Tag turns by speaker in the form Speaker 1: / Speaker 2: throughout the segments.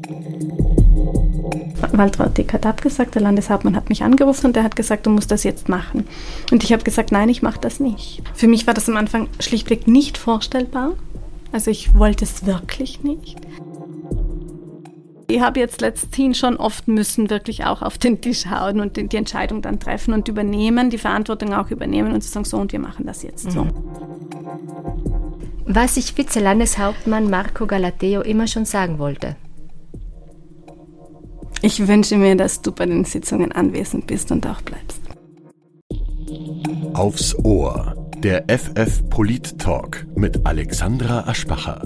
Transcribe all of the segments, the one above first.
Speaker 1: Waltraud Dick hat abgesagt, der Landeshauptmann hat mich angerufen und der hat gesagt, du musst das jetzt machen. Und ich habe gesagt, nein, ich mache das nicht. Für mich war das am Anfang schlichtweg nicht vorstellbar. Also ich wollte es wirklich nicht. Ich habe jetzt letzthin schon oft müssen wirklich auch auf den Tisch hauen und die Entscheidung dann treffen und übernehmen, die Verantwortung auch übernehmen und zu sagen, so und wir machen das jetzt so.
Speaker 2: Was sich Vize-Landeshauptmann Marco Galateo immer schon sagen wollte.
Speaker 1: Ich wünsche mir, dass du bei den Sitzungen anwesend bist und auch bleibst.
Speaker 3: Aufs Ohr. Der FF Polit-Talk mit Alexandra Aschbacher.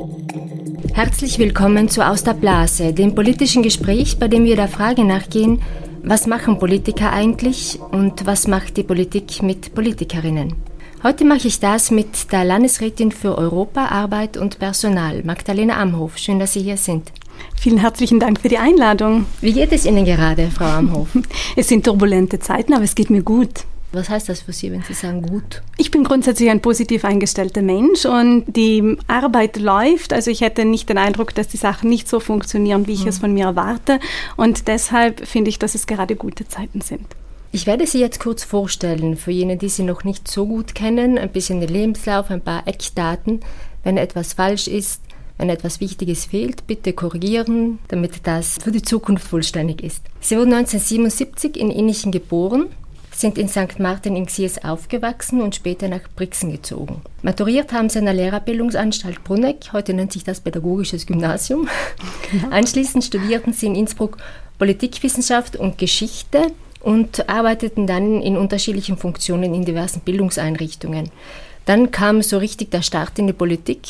Speaker 2: Herzlich willkommen zu Aus der Blase, dem politischen Gespräch, bei dem wir der Frage nachgehen, was machen Politiker eigentlich und was macht die Politik mit Politikerinnen? Heute mache ich das mit der Landesrätin für Europa, Arbeit und Personal, Magdalena Amhof. Schön, dass Sie hier sind.
Speaker 1: Vielen herzlichen Dank für die Einladung.
Speaker 2: Wie geht es Ihnen gerade, Frau Amhof?
Speaker 1: Es sind turbulente Zeiten, aber es geht mir gut.
Speaker 2: Was heißt das für Sie, wenn Sie sagen gut?
Speaker 1: Ich bin grundsätzlich ein positiv eingestellter Mensch und die Arbeit läuft. Also ich hätte nicht den Eindruck, dass die Sachen nicht so funktionieren, wie ich es von mir erwarte. Und deshalb finde ich, dass es gerade gute Zeiten sind.
Speaker 2: Ich werde Sie jetzt kurz vorstellen, für jene, die Sie noch nicht so gut kennen, ein bisschen den Lebenslauf, ein paar Eckdaten. Wenn etwas falsch ist, wenn etwas Wichtiges fehlt, bitte korrigieren, damit das für die Zukunft vollständig ist. Sie wurden 1977 in Innichen geboren, sind in St. Martin in Xies aufgewachsen und später nach Brixen gezogen. Maturiert haben Sie an der Lehrerbildungsanstalt Brunegg, heute nennt sich das Pädagogisches Gymnasium. Genau. Anschließend studierten Sie in Innsbruck Politikwissenschaft und Geschichte und arbeiteten dann in unterschiedlichen Funktionen in diversen Bildungseinrichtungen. Dann kam so richtig der Start in die Politik.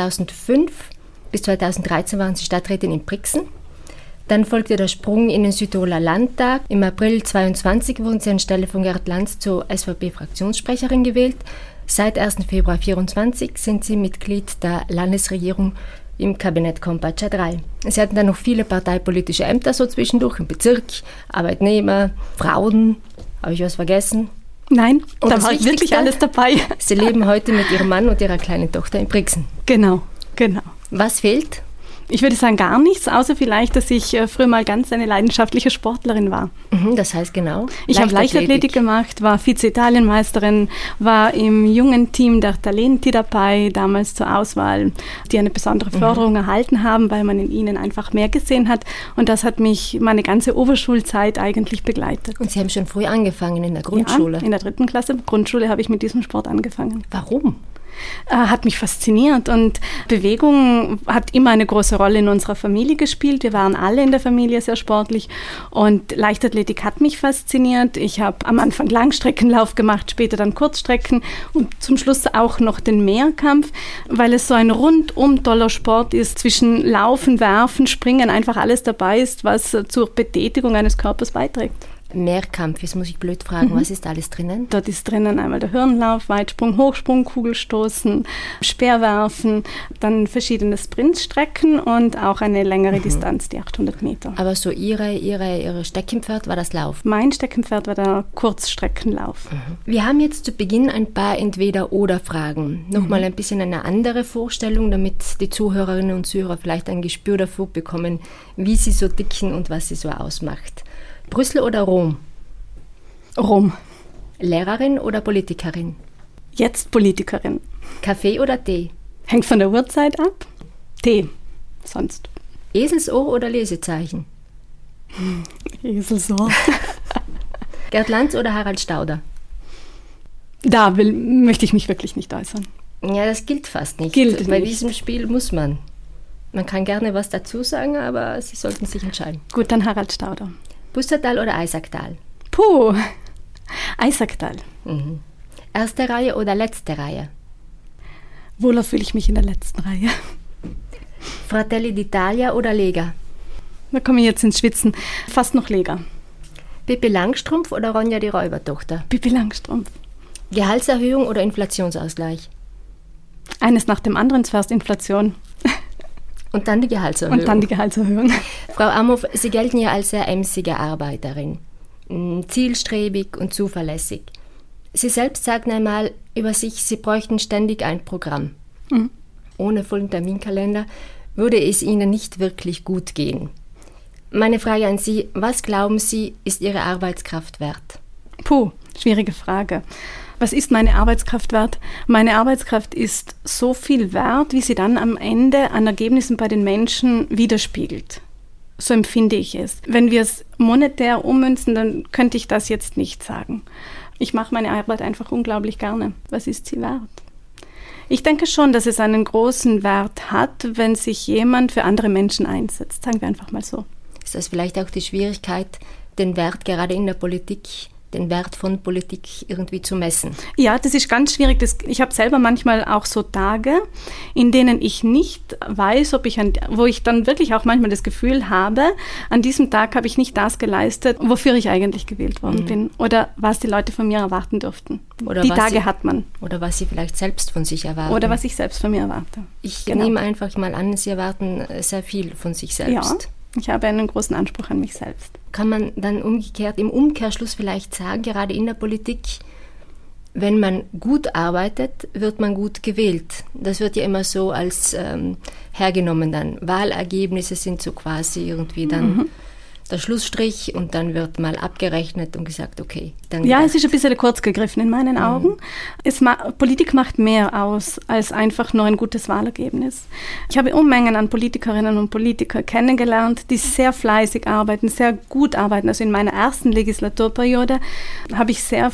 Speaker 2: 2005 bis 2013 waren Sie Stadträtin in Brixen. Dann folgte der Sprung in den Südtiroler Landtag. Im April 2022 wurden Sie anstelle von Gerhard Lanz zur SVP-Fraktionssprecherin gewählt. Seit 1. Februar 2024 sind Sie Mitglied der Landesregierung im Kabinett Kompatscher III. Sie hatten dann noch viele parteipolitische Ämter so zwischendurch, im Bezirk, Arbeitnehmer, Frauen. Habe ich was vergessen?
Speaker 1: Nein, da war wirklich alles dabei.
Speaker 2: Sie leben heute mit Ihrem Mann und Ihrer kleinen Tochter in Brixen.
Speaker 1: Genau.
Speaker 2: Was fehlt?
Speaker 1: Ich würde sagen gar nichts, außer vielleicht, dass ich früher mal ganz eine leidenschaftliche Sportlerin war.
Speaker 2: Das heißt genau?
Speaker 1: Ich habe Leichtathletik gemacht, war Vize-Italienmeisterin, war im jungen Team der Talenti dabei, damals zur Auswahl, die eine besondere Förderung erhalten haben, weil man in ihnen einfach mehr gesehen hat. Und das hat mich meine ganze Oberschulzeit eigentlich begleitet.
Speaker 2: Und Sie haben schon früh angefangen in der Grundschule?
Speaker 1: Ja, in der 3. Klasse Grundschule habe ich mit diesem Sport angefangen.
Speaker 2: Warum?
Speaker 1: Hat mich fasziniert und Bewegung hat immer eine große Rolle in unserer Familie gespielt. Wir waren alle in der Familie sehr sportlich und Leichtathletik hat mich fasziniert. Ich habe am Anfang Langstreckenlauf gemacht, später dann Kurzstrecken und zum Schluss auch noch den Mehrkampf, weil es so ein rundum toller Sport ist, zwischen Laufen, Werfen, Springen, einfach alles dabei ist, was zur Betätigung eines Körpers beiträgt.
Speaker 2: Mehrkampf, jetzt muss ich blöd fragen, was ist alles drinnen?
Speaker 1: Dort ist drinnen einmal der Hürdenlauf, Weitsprung, Hochsprung, Kugelstoßen, Speerwerfen, dann verschiedene Sprintstrecken und auch eine längere Distanz, die 800 Meter.
Speaker 2: Aber so Ihre Steckenpferd war das Lauf?
Speaker 1: Mein Steckenpferd war der Kurzstreckenlauf.
Speaker 2: Wir haben jetzt zu Beginn ein paar Entweder-Oder-Fragen. Nochmal ein bisschen eine andere Vorstellung, damit die Zuhörerinnen und Zuhörer vielleicht ein Gespür dafür bekommen, wie sie so ticken und was sie so ausmacht. Brüssel oder Rom?
Speaker 1: Rom.
Speaker 2: Lehrerin oder Politikerin?
Speaker 1: Jetzt Politikerin.
Speaker 2: Kaffee oder Tee?
Speaker 1: Hängt von der Uhrzeit ab. Tee. Sonst.
Speaker 2: Eselsohr oder Lesezeichen?
Speaker 1: Eselsohr.
Speaker 2: Gerd Lanz oder Harald Stauder?
Speaker 1: Da möchte ich mich wirklich nicht äußern.
Speaker 2: Ja, das gilt fast nicht. Bei diesem Spiel muss man. Man kann gerne was dazu sagen, aber Sie sollten sich entscheiden.
Speaker 1: Gut, dann Harald Stauder.
Speaker 2: Pustertal oder Eisacktal?
Speaker 1: Puh, Eisacktal.
Speaker 2: Erste Reihe oder letzte Reihe?
Speaker 1: Wohler fühle ich mich in der letzten Reihe.
Speaker 2: Fratelli d'Italia oder Lega?
Speaker 1: Da komme ich jetzt ins Schwitzen. Fast noch Lega.
Speaker 2: Pippi Langstrumpf oder Ronja die Räubertochter?
Speaker 1: Pippi Langstrumpf.
Speaker 2: Gehaltserhöhung oder Inflationsausgleich?
Speaker 1: Eines nach dem anderen, zuerst Inflation.
Speaker 2: Und dann die Gehaltserhöhung. Frau Amhof, Sie gelten ja als sehr emsige Arbeiterin, zielstrebig und zuverlässig. Sie selbst sagten einmal über sich, Sie bräuchten ständig ein Programm. Ohne vollen Terminkalender würde es Ihnen nicht wirklich gut gehen. Meine Frage an Sie, was glauben Sie, ist Ihre Arbeitskraft wert?
Speaker 1: Schwierige Frage. Was ist meine Arbeitskraft wert? Meine Arbeitskraft ist so viel wert, wie sie dann am Ende an Ergebnissen bei den Menschen widerspiegelt. So empfinde ich es. Wenn wir es monetär ummünzen, dann könnte ich das jetzt nicht sagen. Ich mache meine Arbeit einfach unglaublich gerne. Was ist sie wert? Ich denke schon, dass es einen großen Wert hat, wenn sich jemand für andere Menschen einsetzt. Sagen wir einfach mal so.
Speaker 2: Ist das vielleicht auch die Schwierigkeit, den Wert gerade in der Politik, den Wert von Politik irgendwie zu messen? Ja, das ist ganz schwierig. Ich habe selber manchmal auch so Tage, in denen ich nicht weiß, wo ich dann wirklich auch manchmal das Gefühl habe, an diesem Tag habe ich nicht das geleistet, wofür ich eigentlich gewählt worden bin oder was die Leute von mir erwarten durften. Oder die Tage hat man. Oder was sie vielleicht selbst von sich erwarten. Oder was ich selbst von mir erwarte. Ich nehme einfach mal an, Sie erwarten sehr viel von sich selbst.
Speaker 1: Ja. Ich habe einen großen Anspruch an mich selbst.
Speaker 2: Kann man dann umgekehrt im Umkehrschluss vielleicht sagen, gerade in der Politik, wenn man gut arbeitet, wird man gut gewählt. Das wird ja immer so als hergenommen dann. Wahlergebnisse sind so quasi irgendwie dann der Schlussstrich und dann wird mal abgerechnet und gesagt, okay. Dann
Speaker 1: ja, es ist ein bisschen kurz gegriffen in meinen Augen. Politik macht mehr aus als einfach nur ein gutes Wahlergebnis. Ich habe Unmengen an Politikerinnen und Politikern kennengelernt, die sehr fleißig arbeiten, sehr gut arbeiten. Also in meiner ersten Legislaturperiode habe ich sehr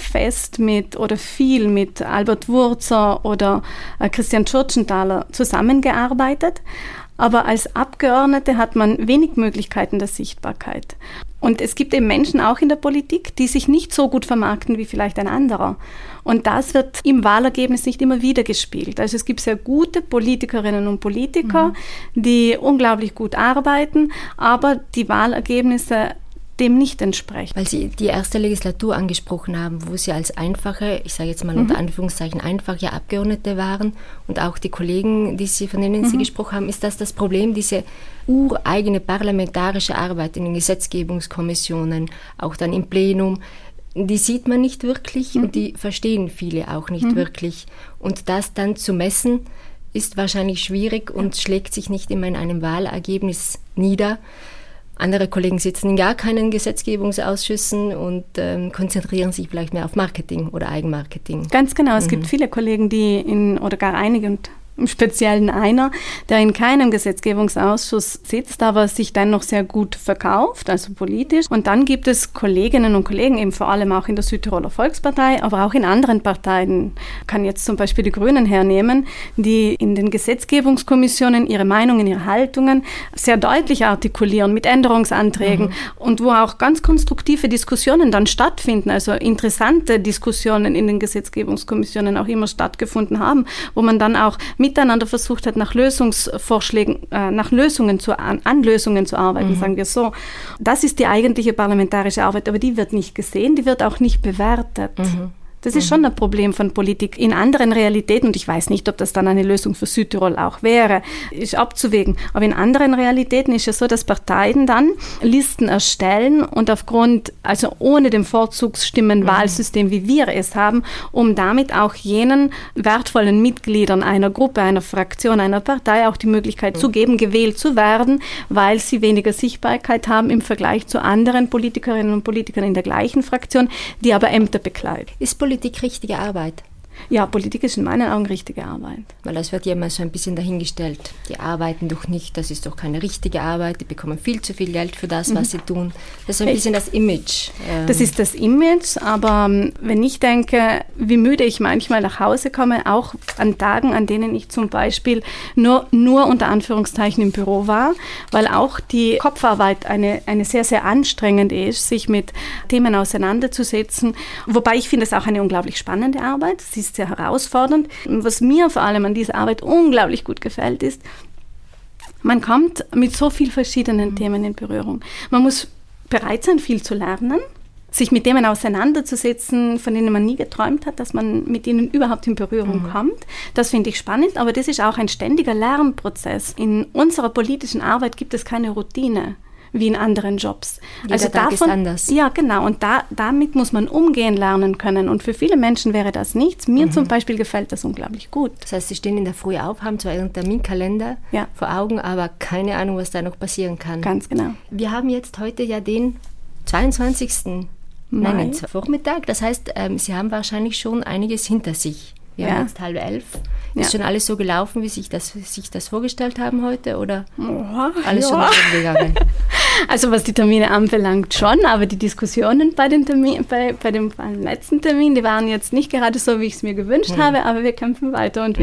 Speaker 1: viel mit Albert Wurzer oder Christian Tschurtschenthaler zusammengearbeitet. Aber als Abgeordnete hat man wenig Möglichkeiten der Sichtbarkeit. Und es gibt eben Menschen auch in der Politik, die sich nicht so gut vermarkten wie vielleicht ein anderer. Und das wird im Wahlergebnis nicht immer wieder gespielt. Also es gibt sehr gute Politikerinnen und Politiker, die unglaublich gut arbeiten, aber die Wahlergebnisse dem nicht entsprechen.
Speaker 2: Weil Sie die erste Legislatur angesprochen haben, wo Sie als einfache, ich sage jetzt mal unter Anführungszeichen, einfache Abgeordnete waren und auch die Kollegen, von denen Sie gesprochen haben, ist das Problem, diese ureigene parlamentarische Arbeit in den Gesetzgebungskommissionen, auch dann im Plenum, die sieht man nicht wirklich und die verstehen viele auch nicht wirklich. Und das dann zu messen, ist wahrscheinlich schwierig und schlägt sich nicht immer in einem Wahlergebnis nieder. Andere Kollegen sitzen in gar keinen Gesetzgebungsausschüssen und konzentrieren sich vielleicht mehr auf Marketing oder Eigenmarketing.
Speaker 1: Ganz genau. Es gibt viele Kollegen, oder gar einige und im Speziellen einer, der in keinem Gesetzgebungsausschuss sitzt, aber sich dann noch sehr gut verkauft, also politisch. Und dann gibt es Kolleginnen und Kollegen, eben vor allem auch in der Südtiroler Volkspartei, aber auch in anderen Parteien. Ich kann jetzt zum Beispiel die Grünen hernehmen, die in den Gesetzgebungskommissionen ihre Meinungen, ihre Haltungen sehr deutlich artikulieren mit Änderungsanträgen und wo auch ganz konstruktive Diskussionen dann stattfinden, also interessante Diskussionen in den Gesetzgebungskommissionen auch immer stattgefunden haben, wo man dann auch miteinander versucht hat, nach Lösungsvorschlägen, an Lösungen zu arbeiten, sagen wir so. Das ist die eigentliche parlamentarische Arbeit, aber die wird nicht gesehen, die wird auch nicht bewertet. Das ist schon ein Problem von Politik in anderen Realitäten und ich weiß nicht, ob das dann eine Lösung für Südtirol auch wäre, ist abzuwägen. Aber in anderen Realitäten ist es so, dass Parteien dann Listen erstellen und also ohne dem Vorzugsstimmenwahlsystem, wie wir es haben, um damit auch jenen wertvollen Mitgliedern einer Gruppe, einer Fraktion, einer Partei auch die Möglichkeit zu geben, gewählt zu werden, weil sie weniger Sichtbarkeit haben im Vergleich zu anderen Politikerinnen und Politikern in der gleichen Fraktion, die aber Ämter bekleiden.
Speaker 2: Ist Politik richtige Arbeit?
Speaker 1: Ja, Politik ist in meinen Augen richtige Arbeit.
Speaker 2: Weil das wird ja immer so ein bisschen dahingestellt. Die arbeiten doch nicht, das ist doch keine richtige Arbeit, die bekommen viel zu viel Geld für das, was sie tun. Das ist ein bisschen das Image.
Speaker 1: Das ist das Image, aber wenn ich denke, wie müde ich manchmal nach Hause komme, auch an Tagen, an denen ich zum Beispiel nur unter Anführungszeichen im Büro war, weil auch die Kopfarbeit eine sehr, sehr anstrengende ist, sich mit Themen auseinanderzusetzen. Wobei ich finde es auch eine unglaublich spannende Arbeit. Sie ist sehr herausfordernd. Was mir vor allem an dieser Arbeit unglaublich gut gefällt, ist, man kommt mit so vielen verschiedenen Themen in Berührung. Man muss bereit sein, viel zu lernen, sich mit Themen auseinanderzusetzen, von denen man nie geträumt hat, dass man mit ihnen überhaupt in Berührung kommt. Das finde ich spannend, aber das ist auch ein ständiger Lernprozess. In unserer politischen Arbeit gibt es keine Routine. wie in anderen Jobs.
Speaker 2: Jeder Tag ist anders.
Speaker 1: Ja, genau. Und damit muss man umgehen lernen können. Und für viele Menschen wäre das nichts. Mir zum Beispiel gefällt das unglaublich gut.
Speaker 2: Das heißt, Sie stehen in der Früh auf, haben zwar Ihren Terminkalender vor Augen, aber keine Ahnung, was da noch passieren kann.
Speaker 1: Ganz genau.
Speaker 2: Wir haben jetzt heute ja den 22. Vormittag. Das heißt, Sie haben wahrscheinlich schon einiges hinter sich. Wir haben jetzt 10:30. Ist schon alles so gelaufen, wie sich das vorgestellt haben heute? Oder alles schon gegangen?
Speaker 1: Also was die Termine anbelangt schon, aber die Diskussionen bei dem letzten Termin, die waren jetzt nicht gerade so, wie ich es mir gewünscht habe, aber wir kämpfen weiter und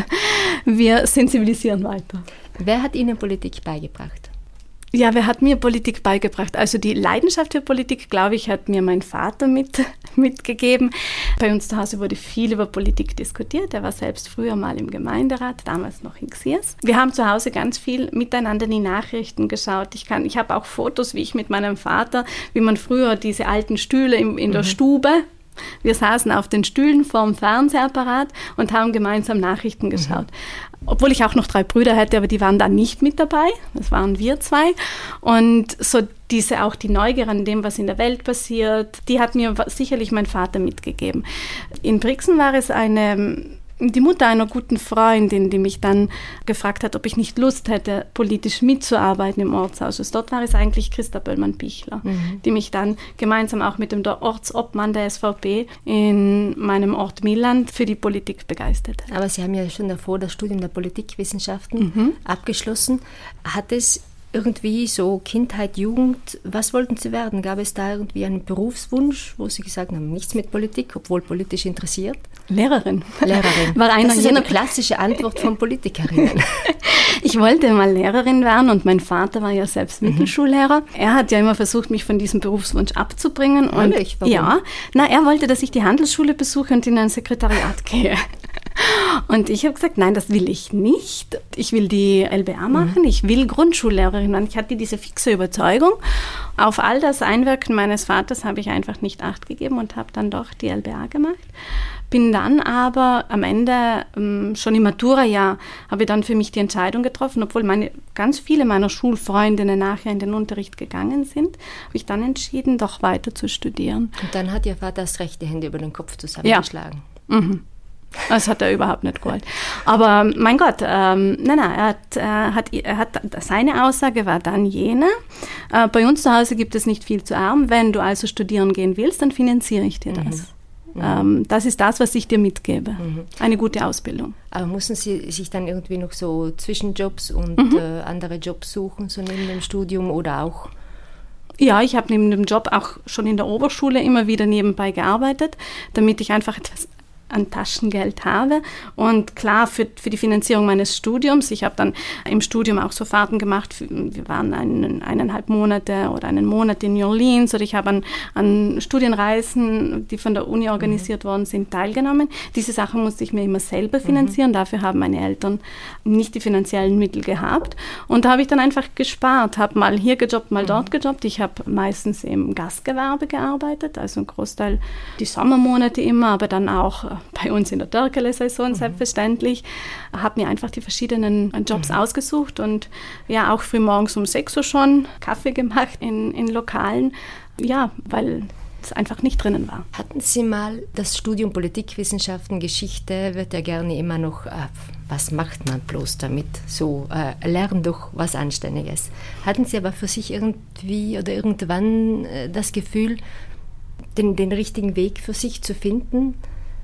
Speaker 1: wir sensibilisieren weiter.
Speaker 2: Wer hat Ihnen Politik beigebracht?
Speaker 1: Ja, wer hat mir Politik beigebracht? Also die Leidenschaft für Politik, glaube ich, hat mir mein Vater mitgegeben. Bei uns zu Hause wurde viel über Politik diskutiert. Er war selbst früher mal im Gemeinderat, damals noch in Xiers. Wir haben zu Hause ganz viel miteinander die Nachrichten geschaut. Ich habe auch Fotos, wie ich mit meinem Vater, wie man früher diese alten Stühle in der Stube, wir saßen auf den Stühlen vorm Fernsehapparat und haben gemeinsam Nachrichten geschaut. Obwohl ich auch noch 3 Brüder hätte, aber die waren da nicht mit dabei. Das waren wir 2. Und so auch die Neugier an dem, was in der Welt passiert, die hat mir sicherlich mein Vater mitgegeben. In Brixen war es die Mutter einer guten Freundin, die mich dann gefragt hat, ob ich nicht Lust hätte, politisch mitzuarbeiten im Ortsausschuss. Dort war es eigentlich Christa Böllmann-Pichler, die mich dann gemeinsam auch mit dem Ortsobmann der SVP in meinem Ort Milland für die Politik begeistert hat.
Speaker 2: Aber Sie haben ja schon davor das Studium der Politikwissenschaften abgeschlossen. Hat es irgendwie so Kindheit, Jugend, was wollten Sie werden? Gab es da irgendwie einen Berufswunsch, wo Sie gesagt haben, nichts mit Politik, obwohl politisch interessiert?
Speaker 1: Lehrerin.
Speaker 2: Das ist eine klassische Antwort von Politikerinnen.
Speaker 1: Ich wollte mal Lehrerin werden und mein Vater war ja selbst Mittelschullehrer. Er hat ja immer versucht, mich von diesem Berufswunsch abzubringen. Und
Speaker 2: warum?
Speaker 1: Er wollte, dass ich die Handelsschule besuche und in ein Sekretariat gehe. Und ich habe gesagt, nein, das will ich nicht. Ich will die LBA machen, ich will Grundschullehrerin werden. Ich hatte diese fixe Überzeugung. Auf all das Einwirken meines Vaters habe ich einfach nicht Acht gegeben und habe dann doch die LBA gemacht. Bin dann aber am Ende, schon im Maturajahr, habe ich dann für mich die Entscheidung getroffen, obwohl ganz viele meiner Schulfreundinnen nachher in den Unterricht gegangen sind, habe ich dann entschieden, doch weiter zu studieren.
Speaker 2: Und dann hat Ihr Vater das rechte Hände über den Kopf zusammengeschlagen.
Speaker 1: Ja. Das hat er überhaupt nicht gewollt. Aber mein Gott, er hat seine Aussage war dann jene, bei uns zu Hause gibt es nicht viel zu arm, wenn du also studieren gehen willst, dann finanziere ich dir das. Das ist das, was ich dir mitgebe. Eine gute Ausbildung.
Speaker 2: Aber mussten Sie sich dann irgendwie noch so Zwischenjobs und andere Jobs suchen, so neben dem Studium oder auch?
Speaker 1: Ja, ich habe neben dem Job auch schon in der Oberschule immer wieder nebenbei gearbeitet, damit ich einfach etwas an Taschengeld habe. Und klar, für die Finanzierung meines Studiums, ich habe dann im Studium auch so Fahrten gemacht, wir waren 1,5 Monate oder einen Monat in New Orleans, oder ich habe an Studienreisen, die von der Uni organisiert worden sind, teilgenommen. Diese Sachen musste ich mir immer selber finanzieren, dafür haben meine Eltern nicht die finanziellen Mittel gehabt. Und da habe ich dann einfach gespart, habe mal hier gejobbt, mal dort gejobbt. Ich habe meistens im Gastgewerbe gearbeitet, also ein Großteil die Sommermonate immer, aber dann auch bei uns in der Törkele-Saison selbstverständlich, habe mir einfach die verschiedenen Jobs ausgesucht und ja, auch frühmorgens um 6 Uhr schon Kaffee gemacht in Lokalen, ja, weil es einfach nicht drinnen war.
Speaker 2: Hatten Sie mal das Studium Politikwissenschaften, Geschichte, wird ja gerne immer noch, was macht man bloß damit, so lernen doch was Anständiges. Hatten Sie aber für sich irgendwie oder irgendwann das Gefühl, den richtigen Weg für sich zu finden?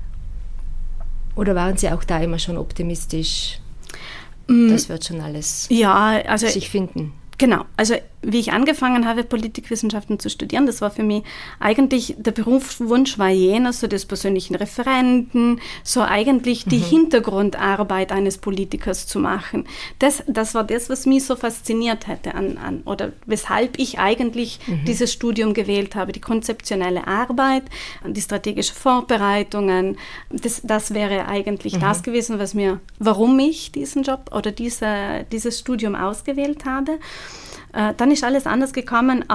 Speaker 2: Oder waren Sie auch da immer schon optimistisch? Das wird schon alles sich finden.
Speaker 1: Genau, also wie ich angefangen habe, Politikwissenschaften zu studieren, das war für mich eigentlich, der Berufswunsch war jener, so des persönlichen Referenten, so eigentlich die Hintergrundarbeit eines Politikers zu machen. Das war das, was mich so fasziniert hätte oder weshalb ich eigentlich dieses Studium gewählt habe. Die konzeptionelle Arbeit, die strategische Vorbereitungen, das wäre eigentlich das gewesen, warum ich diesen Job oder dieses Studium ausgewählt habe. Dann ist alles anders gekommen, aber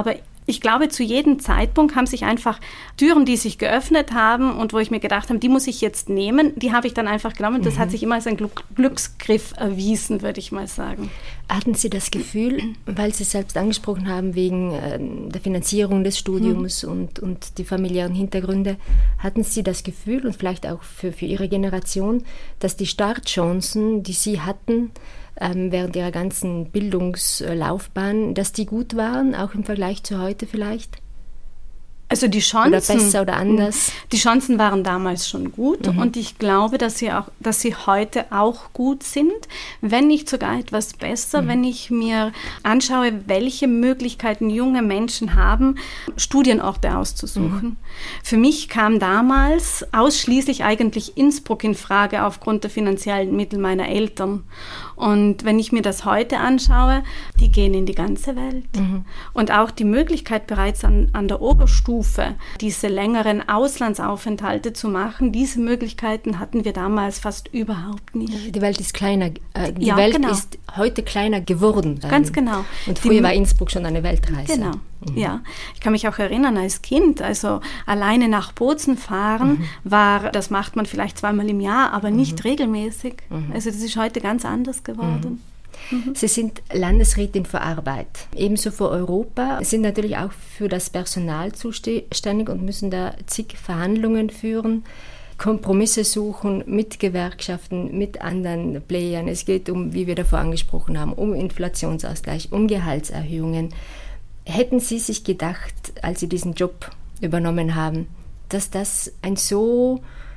Speaker 1: Ich glaube, zu jedem Zeitpunkt haben sich einfach Türen, die sich geöffnet haben und wo ich mir gedacht habe, die muss ich jetzt nehmen, die habe ich dann einfach genommen. Das hat sich immer als ein Glücksgriff erwiesen, würde ich mal sagen.
Speaker 2: Hatten Sie das Gefühl, weil Sie selbst angesprochen haben, wegen der Finanzierung des Studiums und die familiären Hintergründe, hatten Sie das Gefühl und vielleicht auch für Ihre Generation, dass die Startchancen, die Sie hatten, während ihrer ganzen Bildungslaufbahn, dass die gut waren, auch im Vergleich zu heute vielleicht?
Speaker 1: Also die Chancen,
Speaker 2: oder besser oder anders?
Speaker 1: Die Chancen waren damals schon gut und ich glaube, dass sie heute auch gut sind, wenn nicht sogar etwas besser, wenn ich mir anschaue, welche Möglichkeiten junge Menschen haben, Studienorte auszusuchen. Für mich kam damals ausschließlich eigentlich Innsbruck in Frage aufgrund der finanziellen Mittel meiner Eltern. Und wenn ich mir das heute anschaue, die gehen in die ganze Welt. Und auch die Möglichkeit bereits an der Oberstufe, diese längeren Auslandsaufenthalte zu machen, diese Möglichkeiten hatten wir damals fast überhaupt nicht.
Speaker 2: Die Welt ist kleiner, die Welt ist heute kleiner geworden.
Speaker 1: Ganz genau.
Speaker 2: Und früher war Innsbruck schon eine Weltreise.
Speaker 1: Genau. Ja, ich kann mich auch erinnern als Kind, also alleine nach Bozen fahren das macht man vielleicht 2-mal im Jahr, aber nicht regelmäßig. Also das ist heute ganz anders geworden.
Speaker 2: Sie sind Landesrätin für Arbeit, ebenso für Europa, sind natürlich auch für das Personal zuständig und müssen da zig Verhandlungen führen, Kompromisse suchen mit Gewerkschaften, mit anderen Playern. Es geht um, wie wir davor angesprochen haben, um Inflationsausgleich, um Gehaltserhöhungen. Hätten Sie sich gedacht, als Sie diesen Job übernommen haben, dass das ein so,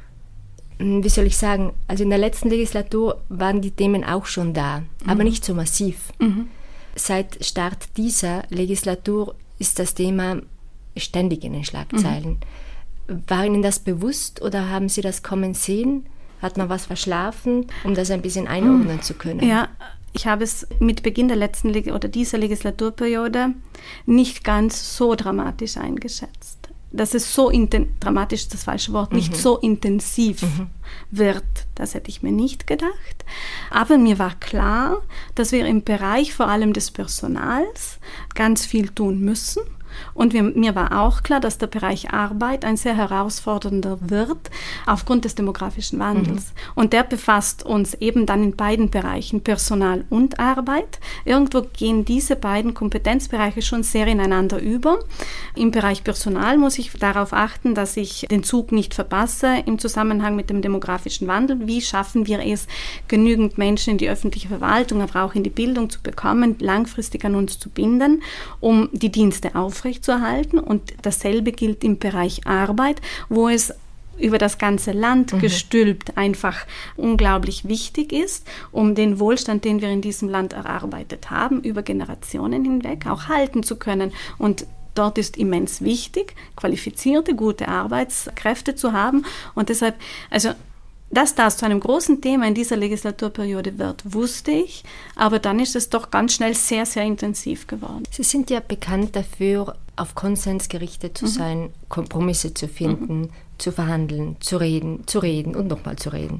Speaker 2: wie soll ich sagen, also in der letzten Legislatur waren die Themen auch schon da, aber nicht so massiv. Seit Start dieser Legislatur ist das Thema ständig in den Schlagzeilen. War Ihnen das bewusst oder haben Sie das kommen sehen? Hat man was verschlafen, um das ein bisschen einordnen zu können?
Speaker 1: Ja, ich habe es mit Beginn der dieser Legislaturperiode nicht ganz so dramatisch eingeschätzt. Dass es so dramatisch ist das falsche Wort, nicht so intensiv wird, das hätte ich mir nicht gedacht. Aber mir war klar, dass wir im Bereich vor allem des Personals ganz viel tun müssen. Und mir war auch klar, dass der Bereich Arbeit ein sehr herausfordernder wird aufgrund des demografischen Wandels. Und der befasst uns eben dann in beiden Bereichen, Personal und Arbeit. Irgendwo gehen diese beiden Kompetenzbereiche schon sehr ineinander über. Im Bereich Personal muss ich darauf achten, dass ich den Zug nicht verpasse im Zusammenhang mit dem demografischen Wandel. Wie schaffen wir es, genügend Menschen in die öffentliche Verwaltung, aber auch in die Bildung zu bekommen, langfristig an uns zu binden, um die Dienste aufrechtzuerhalten? Und dasselbe gilt im Bereich Arbeit, wo es über das ganze Land gestülpt einfach unglaublich wichtig ist, um den Wohlstand, den wir in diesem Land erarbeitet haben, über Generationen hinweg auch halten zu können. Und dort ist immens wichtig, qualifizierte, gute Arbeitskräfte zu haben. Und deshalb, also dass das zu einem großen Thema in dieser Legislaturperiode wird, wusste ich, aber dann ist es doch ganz schnell sehr, sehr intensiv geworden.
Speaker 2: Sie sind ja bekannt dafür, auf Konsens gerichtet zu sein, Kompromisse zu finden, zu verhandeln, zu reden und nochmal zu reden.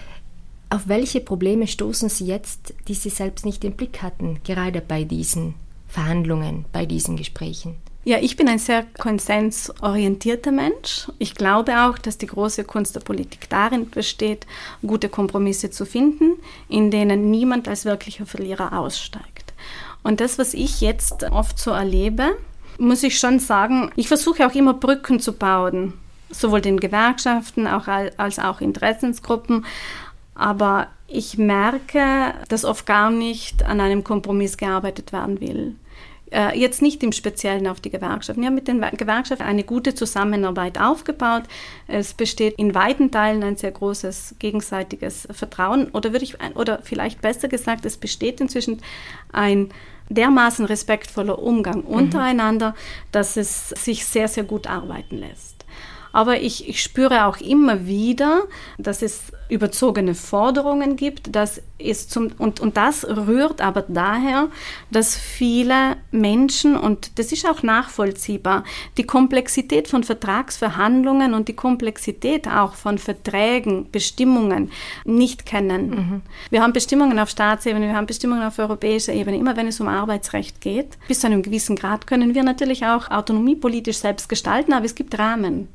Speaker 2: Auf welche Probleme stoßen Sie jetzt, die Sie selbst nicht im Blick hatten, gerade bei diesen Verhandlungen, bei diesen Gesprächen?
Speaker 1: Ja, ich bin ein sehr konsensorientierter Mensch. Ich glaube auch, dass die große Kunst der Politik darin besteht, gute Kompromisse zu finden, in denen niemand als wirklicher Verlierer aussteigt. Und das, was ich jetzt oft so erlebe, muss ich schon sagen, ich versuche auch immer Brücken zu bauen, sowohl den Gewerkschaften als auch Interessensgruppen. Aber ich merke, dass oft gar nicht an einem Kompromiss gearbeitet werden will. Jetzt nicht im Speziellen auf die Gewerkschaften. Wir haben mit den Gewerkschaften eine gute Zusammenarbeit aufgebaut. Es besteht in weiten Teilen ein sehr großes gegenseitiges Vertrauen. Oder vielleicht besser gesagt, es besteht inzwischen ein dermaßen respektvoller Umgang untereinander, dass es sich sehr, sehr gut arbeiten lässt. Aber ich spüre auch immer wieder, dass es überzogene Forderungen gibt, dass es und das rührt aber daher, dass viele Menschen, und das ist auch nachvollziehbar, die Komplexität von Vertragsverhandlungen und die Komplexität auch von Verträgen, Bestimmungen nicht kennen. Mhm. Wir haben Bestimmungen auf Staatsebene, wir haben Bestimmungen auf europäischer Ebene. Immer wenn es um Arbeitsrecht geht, bis zu einem gewissen Grad können wir natürlich auch autonomiepolitisch selbst gestalten, aber es gibt Rahmen.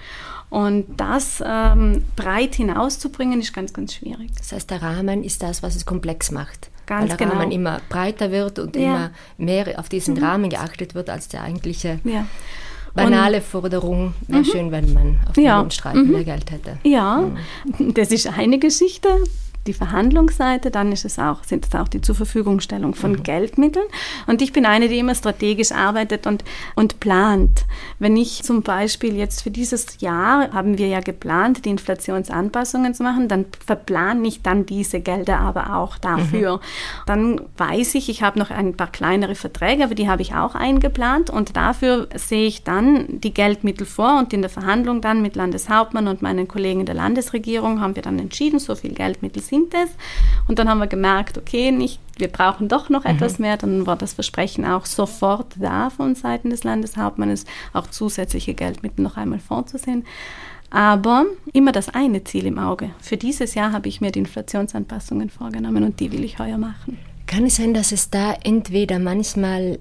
Speaker 1: Und das breit hinauszubringen, ist ganz, ganz schwierig.
Speaker 2: Das heißt, der Rahmen ist das, was es komplex macht.
Speaker 1: Ganz
Speaker 2: weil der Rahmen immer breiter wird und immer mehr auf diesen Rahmen geachtet wird, als der eigentliche banale Forderung. Wäre schön, wenn man auf den Lohnstreifen mehr Geld hätte.
Speaker 1: Ja, das ist eine Geschichte. Die Verhandlungsseite, dann sind es auch die Zurverfügungstellung von Geldmitteln. Und ich bin eine, die immer strategisch arbeitet und plant. Wenn ich zum Beispiel jetzt für dieses Jahr, haben wir ja geplant, die Inflationsanpassungen zu machen, dann verplane ich dann diese Gelder aber auch dafür. Dann weiß ich habe noch ein paar kleinere Verträge, aber die habe ich auch eingeplant und dafür sehe ich dann die Geldmittel vor und in der Verhandlung dann mit Landeshauptmann und meinen Kollegen in der Landesregierung haben wir dann entschieden, so viel Geldmittel sind es. Und dann haben wir gemerkt, okay, wir brauchen doch noch etwas mehr. Dann war das Versprechen auch sofort da von Seiten des Landeshauptmannes, auch zusätzliche Geldmittel noch einmal vorzusehen. Aber immer das eine Ziel im Auge. Für dieses Jahr habe ich mir die Inflationsanpassungen vorgenommen und die will ich heuer machen.
Speaker 2: Kann es sein, dass es da entweder manchmal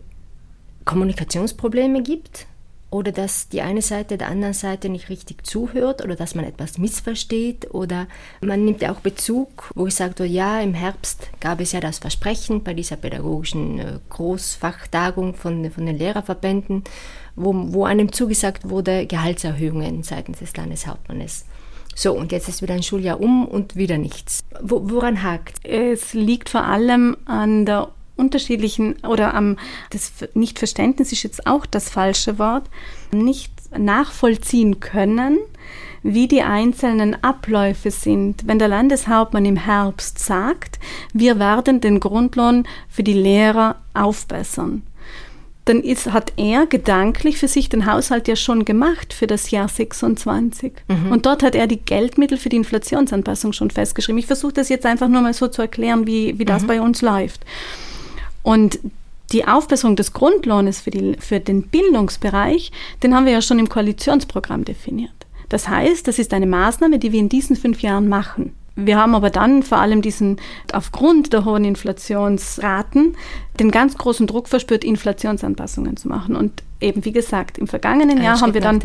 Speaker 2: Kommunikationsprobleme gibt? Oder dass die eine Seite der anderen Seite nicht richtig zuhört oder dass man etwas missversteht oder man nimmt ja auch Bezug, wo ich sage, ja, im Herbst gab es ja das Versprechen bei dieser pädagogischen Großfachtagung von den Lehrerverbänden, wo einem zugesagt wurde, Gehaltserhöhungen seitens des Landeshauptmannes. So, und jetzt ist wieder ein Schuljahr und wieder nichts. Woran hakt?
Speaker 1: Es liegt vor allem an der unterschiedlichen oder das Nichtverständnis ist jetzt auch das falsche Wort, nicht nachvollziehen können, wie die einzelnen Abläufe sind. Wenn der Landeshauptmann im Herbst sagt, wir werden den Grundlohn für die Lehrer aufbessern, dann hat er gedanklich für sich den Haushalt ja schon gemacht für das Jahr 26. Und dort hat er die Geldmittel für die Inflationsanpassung schon festgeschrieben. Ich versuche das jetzt einfach nur mal so zu erklären, wie das bei uns läuft. Und die Aufbesserung des Grundlohnes für den Bildungsbereich, den haben wir ja schon im Koalitionsprogramm definiert. Das heißt, das ist eine Maßnahme, die wir in diesen 5 Jahren machen. Wir haben aber dann vor allem aufgrund der hohen Inflationsraten den ganz großen Druck verspürt, Inflationsanpassungen zu machen. Und eben, wie gesagt, im vergangenen Jahr haben wir dann,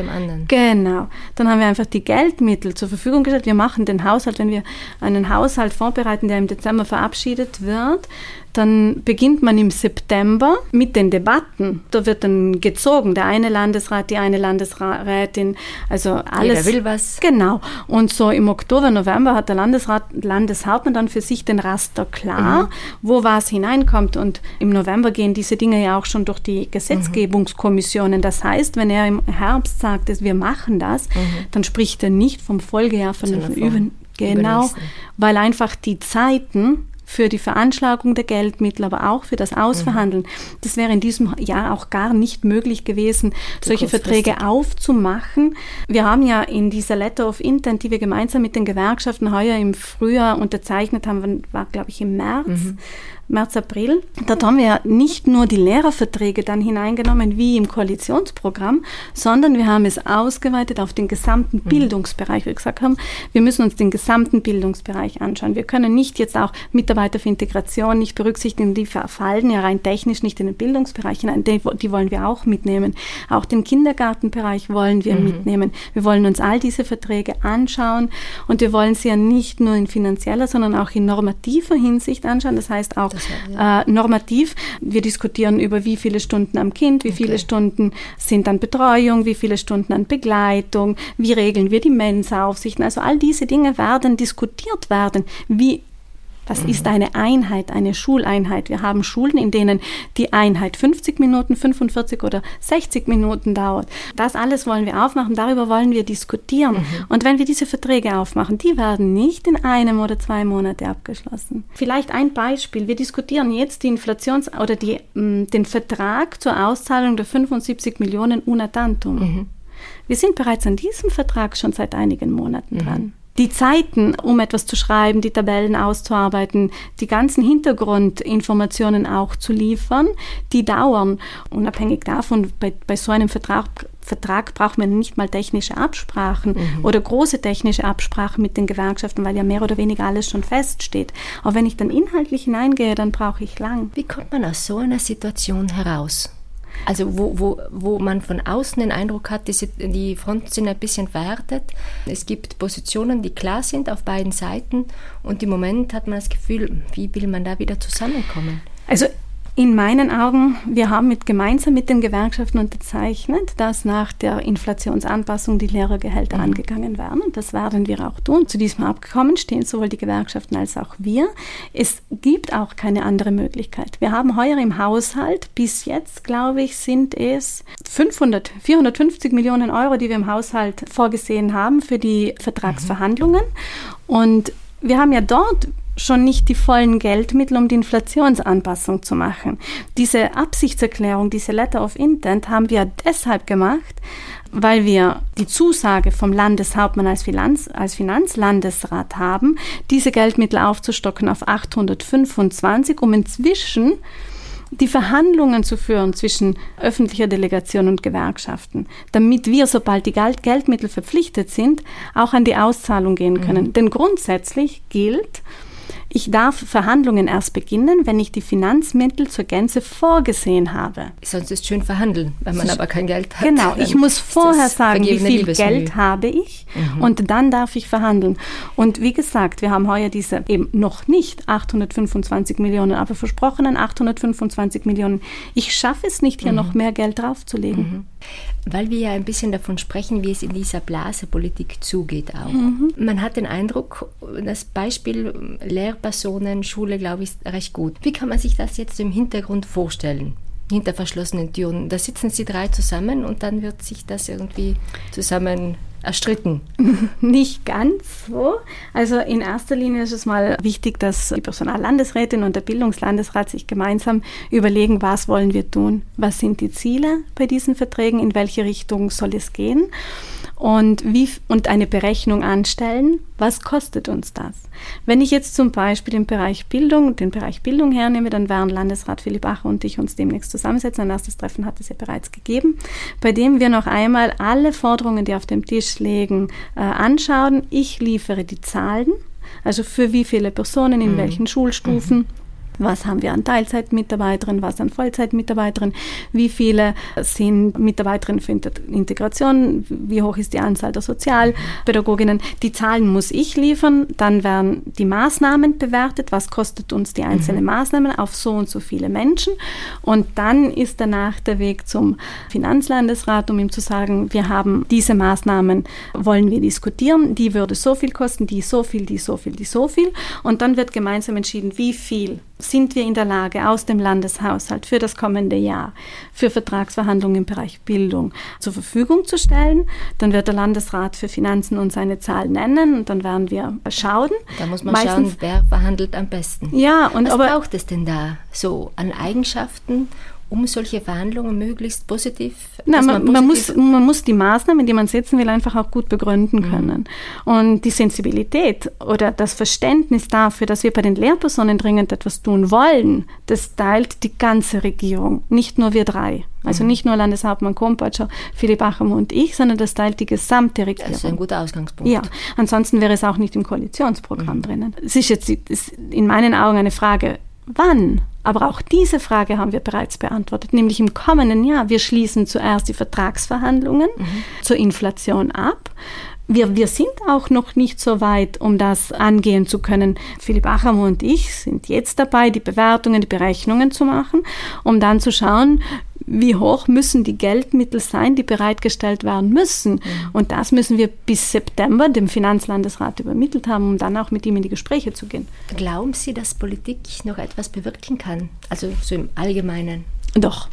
Speaker 1: dann haben wir einfach die Geldmittel zur Verfügung gestellt. Wir machen den Haushalt, wenn wir einen Haushalt vorbereiten, der im Dezember verabschiedet wird, dann beginnt man im September mit den Debatten. Da wird dann gezogen, der eine Landesrat, die eine Landesrätin, also alles.
Speaker 2: Jeder will was.
Speaker 1: Genau. Und so im Oktober, November hat der Landeshauptmann dann für sich den Raster klar, wo was hineinkommt. Und im November gehen diese Dinge ja auch schon durch die Gesetzgebungskommissionen. Das heißt, wenn er im Herbst sagt, dass wir machen das, dann spricht er nicht vom Folgejahr, genau, weil einfach die Zeiten für die Veranschlagung der Geldmittel, aber auch für das Ausverhandeln. Das wäre in diesem Jahr auch gar nicht möglich gewesen, solche Verträge aufzumachen. Wir haben ja in dieser Letter of Intent, die wir gemeinsam mit den Gewerkschaften heuer im Frühjahr unterzeichnet haben, war, glaube ich, im März, April. Dort haben wir ja nicht nur die Lehrerverträge dann hineingenommen, wie im Koalitionsprogramm, sondern wir haben es ausgeweitet auf den gesamten Bildungsbereich. Wir gesagt haben, wir müssen uns den gesamten Bildungsbereich anschauen. Wir können nicht jetzt auch Mitarbeiter für Integration nicht berücksichtigen, die fallen ja rein technisch nicht in den Bildungsbereich hinein. Die wollen wir auch mitnehmen. Auch den Kindergartenbereich wollen wir mitnehmen. Wir wollen uns all diese Verträge anschauen und wir wollen sie ja nicht nur in finanzieller, sondern auch in normativer Hinsicht anschauen. Das heißt auch normativ. Wir diskutieren über wie viele Stunden am Kind, wie viele Stunden sind an Betreuung, wie viele Stunden an Begleitung, wie regeln wir die Mensa-Aufsichten. Also all diese Dinge werden diskutiert werden. Was ist eine Einheit, eine Schuleinheit? Wir haben Schulen, in denen die Einheit 50 Minuten, 45 oder 60 Minuten dauert. Das alles wollen wir aufmachen, darüber wollen wir diskutieren. Und wenn wir diese Verträge aufmachen, die werden nicht in 1 oder 2 Monate abgeschlossen. Vielleicht ein Beispiel. Wir diskutieren jetzt die den Vertrag zur Auszahlung der 75 Millionen una tantum. Wir sind bereits an diesem Vertrag schon seit einigen Monaten dran. Die Zeiten, um etwas zu schreiben, die Tabellen auszuarbeiten, die ganzen Hintergrundinformationen auch zu liefern, die dauern. Unabhängig davon, bei so einem Vertrag braucht man nicht mal technische Absprachen oder große technische Absprachen mit den Gewerkschaften, weil ja mehr oder weniger alles schon feststeht. Aber wenn ich dann inhaltlich hineingehe, dann brauche ich lang.
Speaker 2: Wie kommt man aus so einer Situation heraus? Also wo man von außen den Eindruck hat, die Fronten sind ein bisschen verhärtet. Es gibt Positionen, die klar sind auf beiden Seiten und im Moment hat man das Gefühl, wie will man da wieder zusammenkommen?
Speaker 1: Also in meinen Augen, wir haben gemeinsam mit den Gewerkschaften unterzeichnet, dass nach der Inflationsanpassung die Lehrergehälter angegangen werden. Und das werden wir auch tun. Zu diesem Abkommen stehen sowohl die Gewerkschaften als auch wir. Es gibt auch keine andere Möglichkeit. Wir haben heuer im Haushalt, bis jetzt, glaube ich, sind es 450 Millionen Euro, die wir im Haushalt vorgesehen haben für die Vertragsverhandlungen. Und wir haben ja dort schon nicht die vollen Geldmittel, um die Inflationsanpassung zu machen. Diese Absichtserklärung, diese Letter of Intent haben wir deshalb gemacht, weil wir die Zusage vom Landeshauptmann als Finanzlandesrat haben, diese Geldmittel aufzustocken auf 825, um inzwischen die Verhandlungen zu führen zwischen öffentlicher Delegation und Gewerkschaften, damit wir, sobald die Geldmittel verpflichtet sind, auch an die Auszahlung gehen können. Denn grundsätzlich gilt, ich darf Verhandlungen erst beginnen, wenn ich die Finanzmittel zur Gänze vorgesehen habe.
Speaker 2: Sonst ist es schön verhandeln, wenn man aber kein Geld hat.
Speaker 1: Genau, ich muss vorher sagen, wie viel Geld habe ich und dann darf ich verhandeln. Und wie gesagt, wir haben heuer diese eben noch nicht 825 Millionen, aber versprochenen 825 Millionen. Ich schaffe es nicht, hier noch mehr Geld draufzulegen.
Speaker 2: Weil wir ja ein bisschen davon sprechen, wie es in dieser Blasepolitik zugeht auch. Man hat den Eindruck, das Beispiel Lehrpersonen, Schule, glaube ich, ist recht gut. Wie kann man sich das jetzt im Hintergrund vorstellen? Hinter verschlossenen Türen. Da sitzen sie 3 zusammen und dann wird sich das irgendwie zusammen erstritten.
Speaker 1: Nicht ganz so. Also in erster Linie ist es mal wichtig, dass die Personallandesrätin und der Bildungslandesrat sich gemeinsam überlegen, was wollen wir tun, was sind die Ziele bei diesen Verträgen, in welche Richtung soll es gehen und eine Berechnung anstellen, was kostet uns das? Wenn ich jetzt zum Beispiel den Bereich Bildung hernehme, dann werden Landesrat Philipp Acher und ich uns demnächst zusammensetzen. Ein erstes Treffen hat es ja bereits gegeben, bei dem wir noch einmal alle Forderungen, die auf dem Tisch liegen, anschauen. Ich liefere die Zahlen, also für wie viele Personen, in welchen Schulstufen. Was haben wir an Teilzeitmitarbeiterinnen, was an Vollzeitmitarbeiterinnen, wie viele sind Mitarbeiterinnen für Integration, wie hoch ist die Anzahl der Sozialpädagoginnen. Die Zahlen muss ich liefern, dann werden die Maßnahmen bewertet, was kostet uns die einzelnen Maßnahmen auf so und so viele Menschen und dann ist danach der Weg zum Finanzlandesrat, um ihm zu sagen, wir haben diese Maßnahmen, wollen wir diskutieren, die würde so viel kosten, die so viel, die so viel, die so viel und dann wird gemeinsam entschieden, wie viel sind wir in der Lage, aus dem Landeshaushalt für das kommende Jahr für Vertragsverhandlungen im Bereich Bildung zur Verfügung zu stellen. Dann wird der Landesrat für Finanzen uns eine Zahl nennen und dann werden wir schauen.
Speaker 2: Da muss man schauen, wer verhandelt am besten.
Speaker 1: Ja, und
Speaker 2: was braucht es denn da so an Eigenschaften, um solche Verhandlungen möglichst positiv...
Speaker 1: Man muss die Maßnahmen, die man setzen will, einfach auch gut begründen können. Und die Sensibilität oder das Verständnis dafür, dass wir bei den Lehrpersonen dringend etwas tun wollen, das teilt die ganze Regierung, nicht nur wir 3. Also nicht nur Landeshauptmann Kompatscher, Philipp Acher und ich, sondern das teilt die gesamte Regierung.
Speaker 2: Das ist ein guter Ausgangspunkt.
Speaker 1: Ja, ansonsten wäre es auch nicht im Koalitionsprogramm drinnen. Es ist jetzt in meinen Augen eine Frage, wann? Aber auch diese Frage haben wir bereits beantwortet, nämlich im kommenden Jahr. Wir schließen zuerst die Vertragsverhandlungen zur Inflation ab. Wir sind auch noch nicht so weit, um das angehen zu können. Philipp Acher und ich sind jetzt dabei, die Bewertungen, die Berechnungen zu machen, um dann zu schauen, wie hoch müssen die Geldmittel sein, die bereitgestellt werden müssen. Und das müssen wir bis September dem Finanzlandesrat übermittelt haben, um dann auch mit ihm in die Gespräche zu gehen.
Speaker 2: Glauben Sie, dass Politik noch etwas bewirken kann? Also so im Allgemeinen?
Speaker 1: Doch.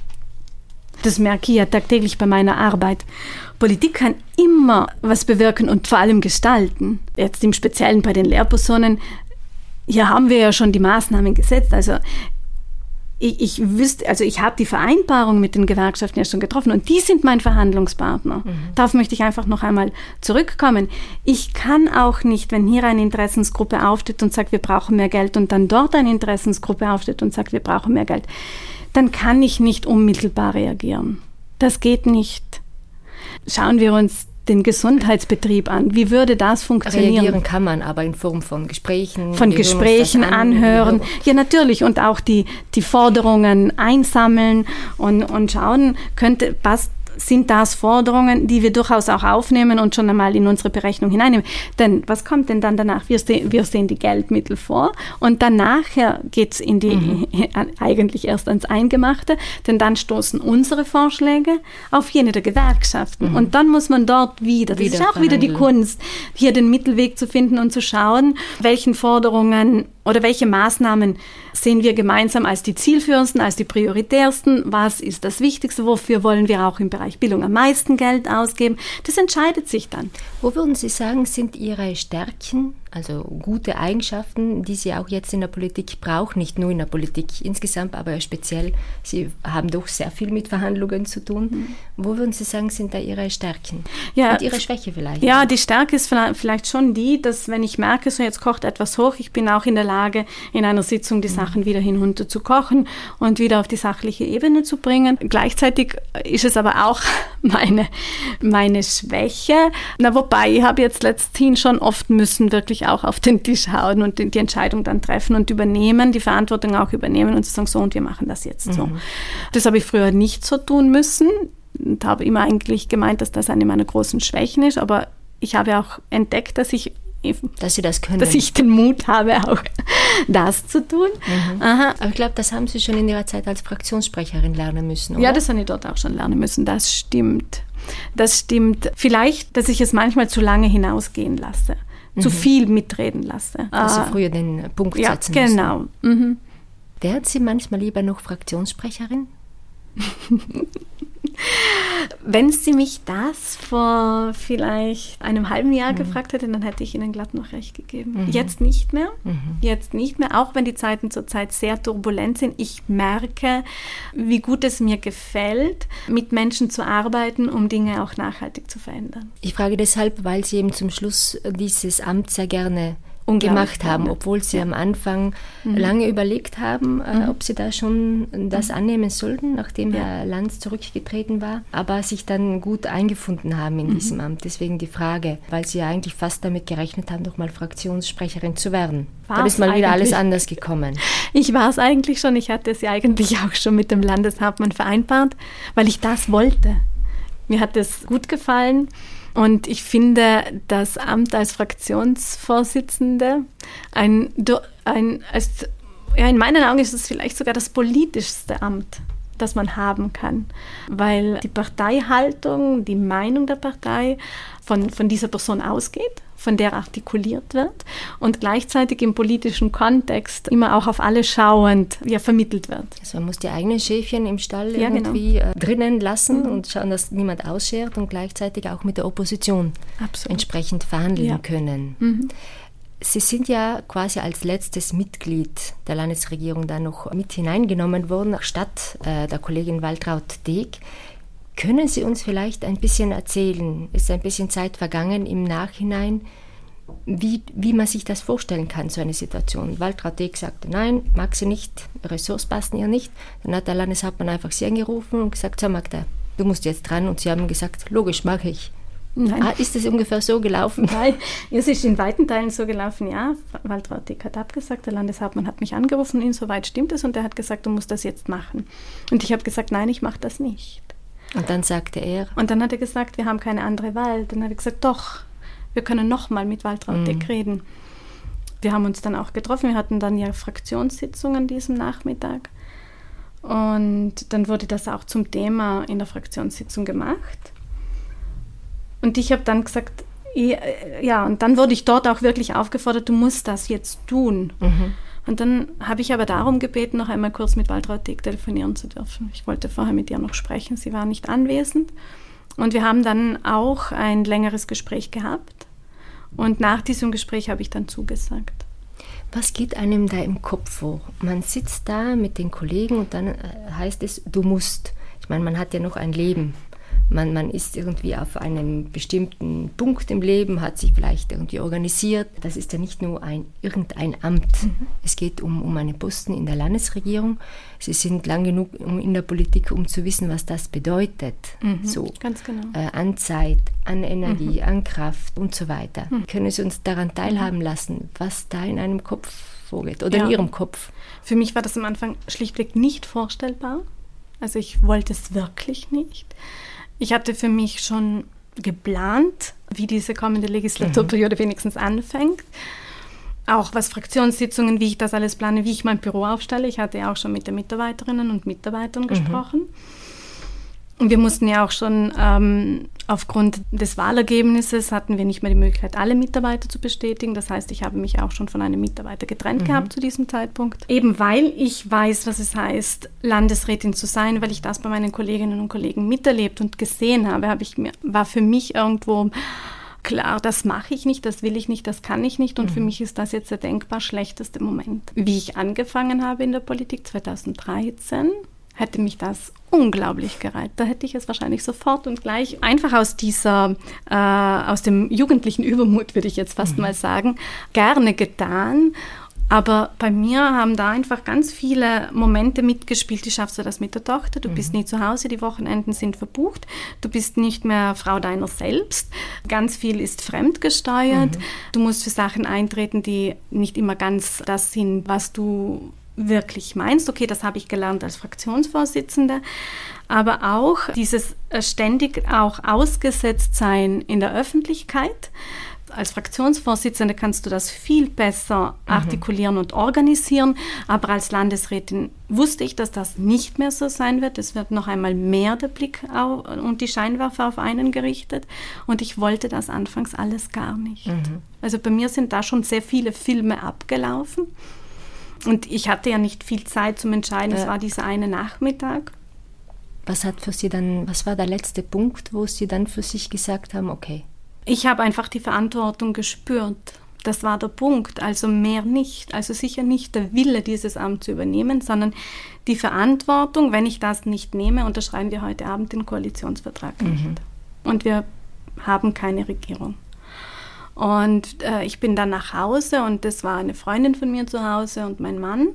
Speaker 1: Das merke ich ja tagtäglich bei meiner Arbeit. Politik kann immer was bewirken und vor allem gestalten. Jetzt im Speziellen bei den Lehrpersonen, hier haben wir ja schon die Maßnahmen gesetzt. Also ich wüsste, also ich habe die Vereinbarung mit den Gewerkschaften ja schon getroffen und die sind mein Verhandlungspartner. Darauf möchte ich einfach noch einmal zurückkommen. Ich kann auch nicht, wenn hier eine Interessensgruppe aufsteht und sagt, wir brauchen mehr Geld und dann dort eine Interessensgruppe aufsteht und sagt, wir brauchen mehr Geld, dann kann ich nicht unmittelbar reagieren. Das geht nicht. Schauen wir uns den Gesundheitsbetrieb an. Wie würde das funktionieren?
Speaker 2: Reagieren kann man, aber in Form von Gesprächen.
Speaker 1: Von Gesprächen anhören. Ja, natürlich. Und auch die Forderungen einsammeln und schauen, was sind das Forderungen, die wir durchaus auch aufnehmen und schon einmal in unsere Berechnung hineinnehmen. Denn was kommt denn dann danach? Wir sehen die Geldmittel vor und dann nachher geht es in die eigentlich erst ans Eingemachte, denn dann stoßen unsere Vorschläge auf jene der Gewerkschaften. Und dann muss man dort das ist auch wieder die Kunst, hier den Mittelweg zu finden und zu schauen, welchen Forderungen oder welche Maßnahmen sehen wir gemeinsam als die zielführendsten, als die prioritärsten? Was ist das Wichtigste? Wofür wollen wir auch im Bereich Bildung am meisten Geld ausgeben? Das entscheidet sich dann.
Speaker 2: Wo würden Sie sagen, sind Ihre Stärken, also gute Eigenschaften, die Sie auch jetzt in der Politik brauchen, nicht nur in der Politik insgesamt, aber speziell, Sie haben doch sehr viel mit Verhandlungen zu tun. Wo würden Sie sagen, sind da Ihre Stärken? Und Ihre Schwäche vielleicht?
Speaker 1: Ja, die Stärke ist vielleicht schon die, dass wenn ich merke, so jetzt kocht etwas hoch, ich bin auch in der Lage, in einer Sitzung die Sachen wieder hinunter zu kochen und wieder auf die sachliche Ebene zu bringen. Gleichzeitig ist es aber auch meine Schwäche. Wobei, ich habe jetzt letzthin schon oft müssen wirklich auch auf den Tisch hauen und die Entscheidung dann treffen und übernehmen, die Verantwortung auch übernehmen und zu sagen, so und wir machen das jetzt so. Das habe ich früher nicht so tun müssen und habe immer eigentlich gemeint, dass das eine meiner großen Schwächen ist, aber ich habe auch entdeckt, dass Sie das können. Dass ich den Mut habe, auch das zu tun.
Speaker 2: Aber ich glaube, das haben Sie schon in Ihrer Zeit als Fraktionssprecherin lernen müssen, oder?
Speaker 1: Ja, das habe ich dort auch schon lernen müssen, das stimmt. Das stimmt. Vielleicht, dass ich es manchmal zu lange hinausgehen lasse, zu viel mitreden lasse.
Speaker 2: Dass Sie früher den Punkt setzen
Speaker 1: mussten. Ja, genau.
Speaker 2: Wären Sie manchmal lieber noch Fraktionssprecherin?
Speaker 1: Wenn Sie mich das vor vielleicht einem halben Jahr gefragt hätten, dann hätte ich Ihnen glatt noch recht gegeben. Jetzt nicht mehr. Jetzt nicht mehr, auch wenn die Zeiten zurzeit sehr turbulent sind. Ich merke, wie gut es mir gefällt, mit Menschen zu arbeiten, um Dinge auch nachhaltig zu verändern.
Speaker 2: Ich frage deshalb, weil Sie eben zum Schluss dieses Amt sehr gerne gemacht haben, obwohl Sie am Anfang lange überlegt haben, ob Sie da schon das annehmen sollten, nachdem Herr Lanz zurückgetreten war, aber sich dann gut eingefunden haben in diesem Amt. Deswegen die Frage, weil Sie ja eigentlich fast damit gerechnet haben, doch mal Fraktionssprecherin zu werden. Dann ist mal wieder alles anders gekommen.
Speaker 1: Ich war es eigentlich schon. Ich hatte es ja eigentlich auch schon mit dem Landeshauptmann vereinbart, weil ich das wollte. Mir hat es gut gefallen. Und ich finde das Amt als Fraktionsvorsitzende in meinen Augen ist es vielleicht sogar das politischste Amt, das man haben kann, weil die Parteihaltung, die Meinung der Partei von dieser Person ausgeht, von der artikuliert wird und gleichzeitig im politischen Kontext immer auch auf alle schauend vermittelt wird.
Speaker 2: Also man muss die eigenen Schäfchen im Stall irgendwie drinnen lassen und schauen, dass niemand ausschert und gleichzeitig auch mit der Opposition entsprechend verhandeln können. Sie sind ja quasi als letztes Mitglied der Landesregierung da noch mit hineingenommen worden, statt der Kollegin Waltraud Deeg. Können Sie uns vielleicht ein bisschen erzählen, ist ein bisschen Zeit vergangen im Nachhinein, wie man sich das vorstellen kann, so eine Situation? Waltraud Deeg sagte, nein, mag sie nicht, Ressorts passen ihr nicht. Dann hat der Landeshauptmann einfach sie angerufen und gesagt, so Magda, du musst jetzt dran. Und sie haben gesagt, logisch, mache ich.
Speaker 1: Nein.
Speaker 2: Ist es ungefähr so gelaufen?
Speaker 1: Nein, es ist in weiten Teilen so gelaufen, ja. Waltraud Deeg hat abgesagt, der Landeshauptmann hat mich angerufen, insoweit stimmt es und er hat gesagt, du musst das jetzt machen. Und ich habe gesagt, nein, ich mache das nicht.
Speaker 2: Und dann sagte er?
Speaker 1: Und dann hat er gesagt, wir haben keine andere Wahl. Dann hat er gesagt, doch, wir können nochmal mit Waltraud Deeg reden. Wir haben uns dann auch getroffen, wir hatten dann ja Fraktionssitzungen an diesem Nachmittag. Und dann wurde das auch zum Thema in der Fraktionssitzung gemacht. Und ich habe dann gesagt, ja, und dann wurde ich dort auch wirklich aufgefordert, du musst das jetzt tun. Und dann habe ich aber darum gebeten, noch einmal kurz mit Waltraud Deeg telefonieren zu dürfen. Ich wollte vorher mit ihr noch sprechen, sie war nicht anwesend. Und wir haben dann auch ein längeres Gespräch gehabt. Und nach diesem Gespräch habe ich dann zugesagt.
Speaker 2: Was geht einem da im Kopf vor? Man sitzt da mit den Kollegen und dann heißt es, du musst. Ich meine, man hat ja noch ein Leben. Man ist irgendwie auf einem bestimmten Punkt im Leben, hat sich vielleicht irgendwie organisiert. Das ist ja nicht nur irgendein Amt. Es geht um einen Posten in der Landesregierung. Sie sind lang genug in der Politik, um zu wissen, was das bedeutet. So,
Speaker 1: ganz genau.
Speaker 2: An Zeit, an Energie, an Kraft und so weiter. Können Sie uns daran teilhaben lassen, was da in einem Kopf vorgeht oder in Ihrem Kopf?
Speaker 1: Für mich war das am Anfang schlichtweg nicht vorstellbar. Also ich wollte es wirklich nicht. Ich hatte für mich schon geplant, wie diese kommende Legislaturperiode wenigstens anfängt. Auch was Fraktionssitzungen, wie ich das alles plane, wie ich mein Büro aufstelle. Ich hatte ja auch schon mit den Mitarbeiterinnen und Mitarbeitern gesprochen. Und wir mussten ja auch schon aufgrund des Wahlergebnisses hatten wir nicht mehr die Möglichkeit, alle Mitarbeiter zu bestätigen. Das heißt, ich habe mich auch schon von einem Mitarbeiter getrennt gehabt zu diesem Zeitpunkt. Eben weil ich weiß, was es heißt, Landesrätin zu sein, weil ich das bei meinen Kolleginnen und Kollegen miterlebt und gesehen habe, war für mich irgendwo klar, das mache ich nicht, das will ich nicht, das kann ich nicht. Und für mich ist das jetzt der denkbar schlechteste Moment. Wie ich angefangen habe in der Politik 2013, hätte mich das unglaublich gereizt. Da hätte ich es wahrscheinlich sofort und gleich einfach aus dem jugendlichen Übermut, würde ich jetzt fast mal sagen, gerne getan. Aber bei mir haben da einfach ganz viele Momente mitgespielt. Wie schaffst du das mit der Tochter? Du bist nie zu Hause, die Wochenenden sind verbucht. Du bist nicht mehr Frau deiner selbst. Ganz viel ist fremdgesteuert. Du musst für Sachen eintreten, die nicht immer ganz das sind, was du wirklich meinst. Okay, das habe ich gelernt als Fraktionsvorsitzende, aber auch dieses ständig auch ausgesetzt sein in der Öffentlichkeit. Als Fraktionsvorsitzende kannst du das viel besser artikulieren und organisieren, aber als Landesrätin wusste ich, dass das nicht mehr so sein wird. Es wird noch einmal mehr der Blick und die Scheinwerfer auf einen gerichtet und ich wollte das anfangs alles gar nicht. Also bei mir sind da schon sehr viele Filme abgelaufen. Und ich hatte ja nicht viel Zeit zum Entscheiden, es war dieser eine Nachmittag.
Speaker 2: Was war der letzte Punkt, wo Sie dann für sich gesagt haben, okay?
Speaker 1: Ich habe einfach die Verantwortung gespürt. Das war der Punkt, also mehr nicht. Also sicher nicht der Wille, dieses Amt zu übernehmen, sondern die Verantwortung, wenn ich das nicht nehme, unterschreiben wir heute Abend den Koalitionsvertrag nicht. Und wir haben keine Regierung. Und ich bin dann nach Hause und das war eine Freundin von mir zu Hause und mein Mann.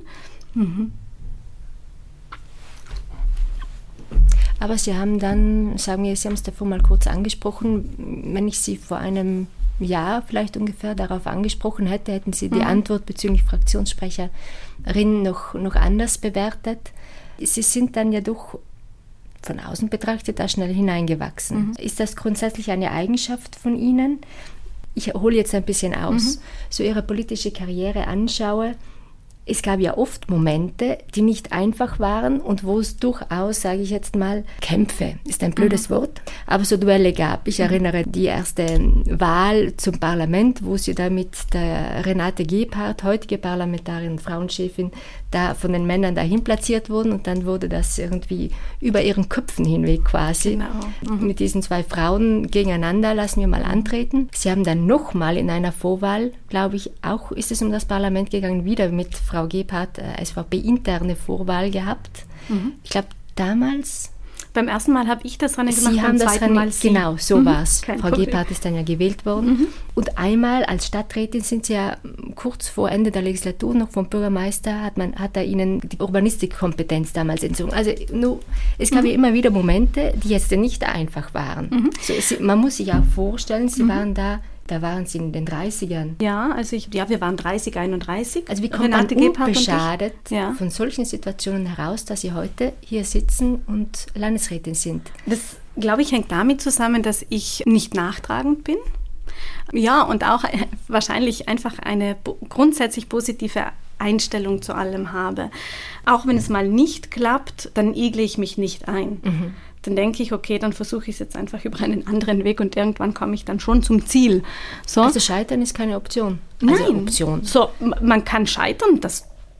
Speaker 2: Aber Sie haben dann, sagen wir, Sie haben es davor mal kurz angesprochen, wenn ich Sie vor einem Jahr vielleicht ungefähr darauf angesprochen hätte, hätten Sie die Antwort bezüglich Fraktionssprecherin noch anders bewertet. Sie sind dann ja doch von außen betrachtet da schnell hineingewachsen. Ist das grundsätzlich eine Eigenschaft von Ihnen? Ich hole jetzt ein bisschen aus, so Ihre politische Karriere anschaue. Es gab ja oft Momente, die nicht einfach waren und wo es durchaus, sage ich jetzt mal, Kämpfe, ist ein blödes Wort, aber so Duelle gab. Ich erinnere die erste Wahl zum Parlament, wo sie da mit der Renate Gebhardt, heutige Parlamentarin, Frauenchefin, da von den Männern dahin platziert wurden und dann wurde das irgendwie über ihren Köpfen hinweg quasi. Genau. Mit diesen zwei Frauen gegeneinander, lassen wir mal antreten. Sie haben dann nochmal in einer Vorwahl, glaube ich, auch ist es um das Parlament gegangen, wieder mit Frau Gebhardt SVP-interne Vorwahl gehabt. Ich glaube, damals...
Speaker 1: Beim ersten Mal habe ich das Rennen gemacht,
Speaker 2: Sie haben das Rennen, genau, so war es. Frau Gebhardt ist dann ja gewählt worden. Und einmal als Stadträtin sind Sie ja kurz vor Ende der Legislatur noch vom Bürgermeister, hat er Ihnen die Urbanistikkompetenz damals entzogen. Also es gab ja immer wieder Momente, die jetzt nicht einfach waren. So, man muss sich auch vorstellen, Sie waren da waren Sie in den 30ern.
Speaker 1: Ja, wir waren 30, 31.
Speaker 2: Also wie kommt man unbeschadet von solchen Situationen heraus, dass Sie heute hier sitzen und Landesrätin sind?
Speaker 1: Das, glaube ich, hängt damit zusammen, dass ich nicht nachtragend bin. Ja, und auch wahrscheinlich einfach eine grundsätzlich positive Einstellung zu allem habe. Auch wenn es mal nicht klappt, dann igle ich mich nicht ein. Dann denke ich, okay, dann versuche ich es jetzt einfach über einen anderen Weg und irgendwann komme ich dann schon zum Ziel. So.
Speaker 2: Also Scheitern ist keine Option?
Speaker 1: Nein.
Speaker 2: Also Option.
Speaker 1: So, man kann scheitern, das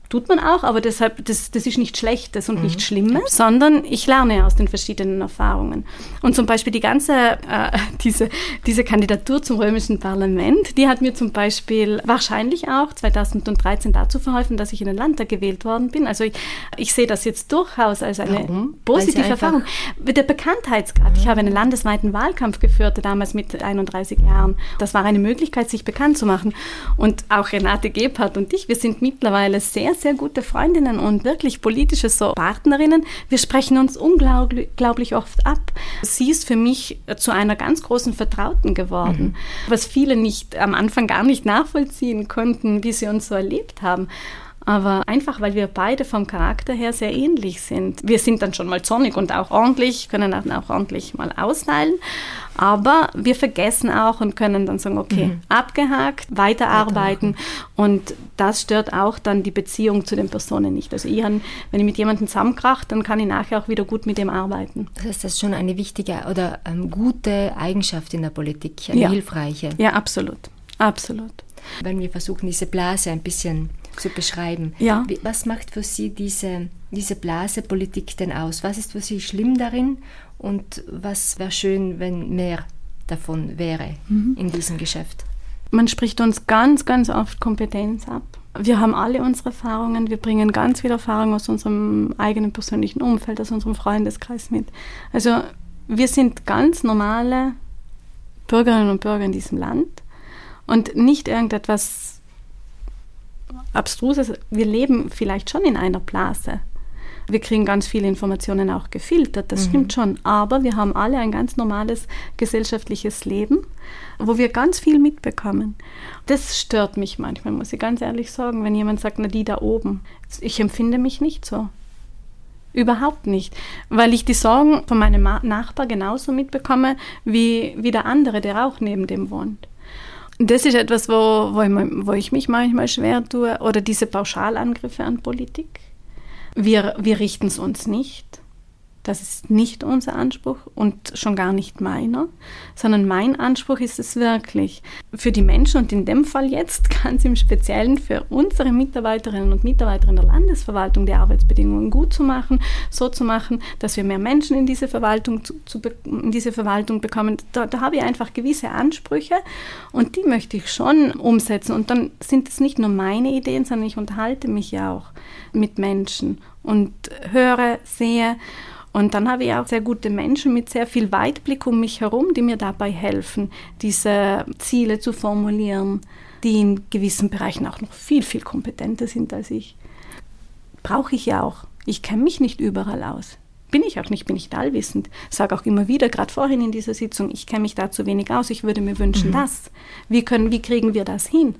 Speaker 1: Tut man auch, aber deshalb, das ist nicht Schlechtes und nicht Schlimmes, sondern ich lerne aus den verschiedenen Erfahrungen. Und zum Beispiel die ganze, diese Kandidatur zum römischen Parlament, die hat mir zum Beispiel wahrscheinlich auch 2013 dazu verholfen, dass ich in den Landtag gewählt worden bin. Also ich sehe das jetzt durchaus als eine positive Erfahrung. Der Bekanntheitsgrad. Ich habe einen landesweiten Wahlkampf geführt, damals mit 31 Jahren. Das war eine Möglichkeit, sich bekannt zu machen. Und auch Renate Gebhardt und ich, wir sind mittlerweile sehr, sehr gute Freundinnen und wirklich politische Partnerinnen. Wir sprechen uns unglaublich oft ab. Sie ist für mich zu einer ganz großen Vertrauten geworden, was viele am Anfang gar nicht nachvollziehen konnten, wie sie uns so erlebt haben. Aber einfach, weil wir beide vom Charakter her sehr ähnlich sind. Wir sind dann schon mal zornig und auch ordentlich, können auch ordentlich mal austeilen. Aber wir vergessen auch und können dann sagen, okay, abgehakt, weiterarbeiten. Und das stört auch dann die Beziehung zu den Personen nicht. Also wenn ich mit jemandem zusammenkrache, dann kann ich nachher auch wieder gut mit dem arbeiten.
Speaker 2: Das heißt, das ist schon eine wichtige oder gute Eigenschaft in der Politik, eine hilfreiche.
Speaker 1: Ja, absolut. Absolut.
Speaker 2: Wenn wir versuchen, diese Blase ein bisschen zu beschreiben.
Speaker 1: Ja.
Speaker 2: Was macht für Sie diese Blasepolitik denn aus? Was ist für Sie schlimm darin und was wäre schön, wenn mehr davon wäre in diesem Geschäft?
Speaker 1: Man spricht uns ganz, ganz oft Kompetenz ab. Wir haben alle unsere Erfahrungen, wir bringen ganz viel Erfahrung aus unserem eigenen persönlichen Umfeld, aus unserem Freundeskreis mit. Also wir sind ganz normale Bürgerinnen und Bürger in diesem Land und nicht irgendetwas Abstruses. Wir leben vielleicht schon in einer Blase. Wir kriegen ganz viele Informationen auch gefiltert, das stimmt schon. Aber wir haben alle ein ganz normales gesellschaftliches Leben, wo wir ganz viel mitbekommen. Das stört mich manchmal, muss ich ganz ehrlich sagen, wenn jemand sagt, na die da oben. Ich empfinde mich nicht so. Überhaupt nicht. Weil ich die Sorgen von meinem Nachbar genauso mitbekomme, wie der andere, der auch neben dem wohnt. Das ist etwas, wo ich mich manchmal schwer tue. Oder diese Pauschalangriffe an Politik. Wir richten es uns nicht. Das ist nicht unser Anspruch und schon gar nicht meiner, sondern mein Anspruch ist es wirklich, für die Menschen und in dem Fall jetzt ganz im Speziellen für unsere Mitarbeiterinnen und Mitarbeiter in der Landesverwaltung die Arbeitsbedingungen gut zu machen, so zu machen, dass wir mehr Menschen in diese Verwaltung, bekommen. Da habe ich einfach gewisse Ansprüche und die möchte ich schon umsetzen. Und dann sind es nicht nur meine Ideen, sondern ich unterhalte mich ja auch mit Menschen und höre, sehe. Und dann habe ich auch sehr gute Menschen mit sehr viel Weitblick um mich herum, die mir dabei helfen, diese Ziele zu formulieren, die in gewissen Bereichen auch noch viel, viel kompetenter sind als ich. Brauche ich ja auch. Ich kenne mich nicht überall aus. Bin ich auch nicht, bin nicht allwissend. Sage auch immer wieder, gerade vorhin in dieser Sitzung, ich kenne mich da zu wenig aus, ich würde mir wünschen, das. Wie kriegen wir das hin?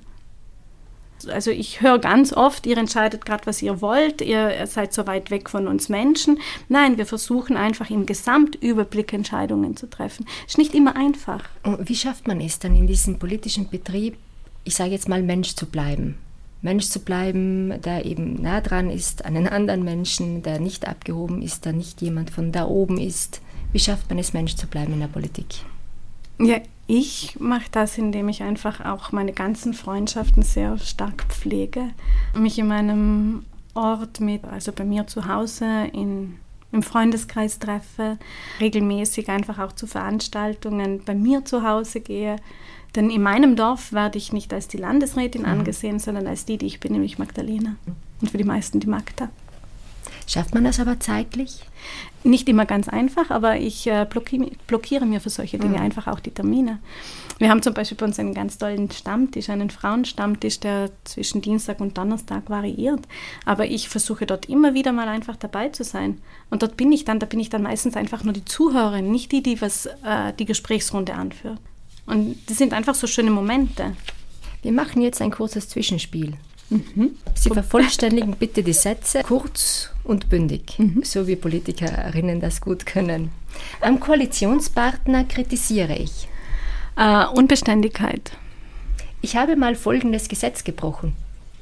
Speaker 1: Also ich höre ganz oft, ihr entscheidet gerade, was ihr wollt, ihr seid so weit weg von uns Menschen. Nein, wir versuchen einfach im Gesamtüberblick Entscheidungen zu treffen. Ist nicht immer einfach.
Speaker 2: Und wie schafft man es dann in diesem politischen Betrieb, ich sage jetzt mal Mensch zu bleiben? Mensch zu bleiben, der eben nah dran ist an einen anderen Menschen, der nicht abgehoben ist, der nicht jemand von da oben ist. Wie schafft man es, Mensch zu bleiben in der Politik?
Speaker 1: Ja, ich mache das, indem ich einfach auch meine ganzen Freundschaften sehr stark pflege. Mich in meinem Ort also bei mir zu Hause im Freundeskreis treffe, regelmäßig einfach auch zu Veranstaltungen bei mir zu Hause gehe. Denn in meinem Dorf werde ich nicht als die Landesrätin angesehen, sondern als die ich bin, nämlich Magdalena. Und für die meisten die Magda.
Speaker 2: Schafft man das aber zeitlich?
Speaker 1: Nicht immer ganz einfach, aber ich blockiere mir für solche Dinge einfach auch die Termine. Wir haben zum Beispiel bei uns einen ganz tollen Stammtisch, einen Frauenstammtisch, der zwischen Dienstag und Donnerstag variiert. Aber ich versuche dort immer wieder mal einfach dabei zu sein. Und dort bin ich dann meistens einfach nur die Zuhörerin, nicht die die Gesprächsrunde anführt. Und das sind einfach so schöne Momente.
Speaker 2: Wir machen jetzt ein kurzes Zwischenspiel. Sie vervollständigen bitte die Sätze kurz und bündig, so wie Politikerinnen das gut können. Am Koalitionspartner kritisiere ich.
Speaker 1: Unbeständigkeit.
Speaker 2: Ich habe mal folgendes Gesetz gebrochen.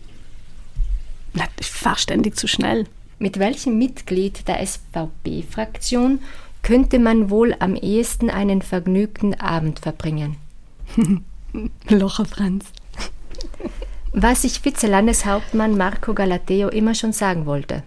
Speaker 1: Ich fahre ständig zu schnell.
Speaker 2: Mit welchem Mitglied der SVP-Fraktion könnte man wohl am ehesten einen vergnügten Abend verbringen?
Speaker 1: Locher Franz.
Speaker 2: Was ich Vize-Landeshauptmann Marco Galateo immer schon sagen wollte.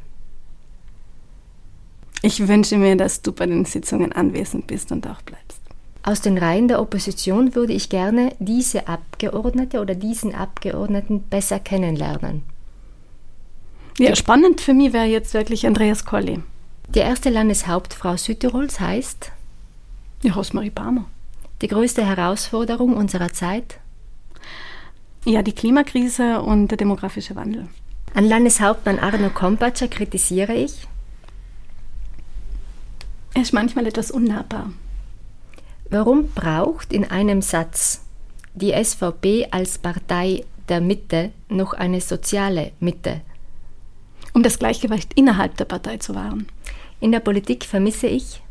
Speaker 1: Ich wünsche mir, dass du bei den Sitzungen anwesend bist und auch bleibst.
Speaker 2: Aus den Reihen der Opposition würde ich gerne diese Abgeordnete oder diesen Abgeordneten besser kennenlernen.
Speaker 1: Ja, spannend für mich wäre jetzt wirklich Andreas Colli.
Speaker 2: Die erste Landeshauptfrau Südtirols heißt?
Speaker 1: Ja, Rosemarie Palmer.
Speaker 2: Die größte Herausforderung unserer Zeit?
Speaker 1: Ja, die Klimakrise und der demografische Wandel.
Speaker 2: An Landeshauptmann Arno Kompatscher kritisiere ich?
Speaker 1: Er ist manchmal etwas unnahbar.
Speaker 2: Warum braucht in einem Satz die SVP als Partei der Mitte noch eine soziale Mitte?
Speaker 1: Um das Gleichgewicht innerhalb der Partei zu wahren.
Speaker 2: In der Politik vermisse ich?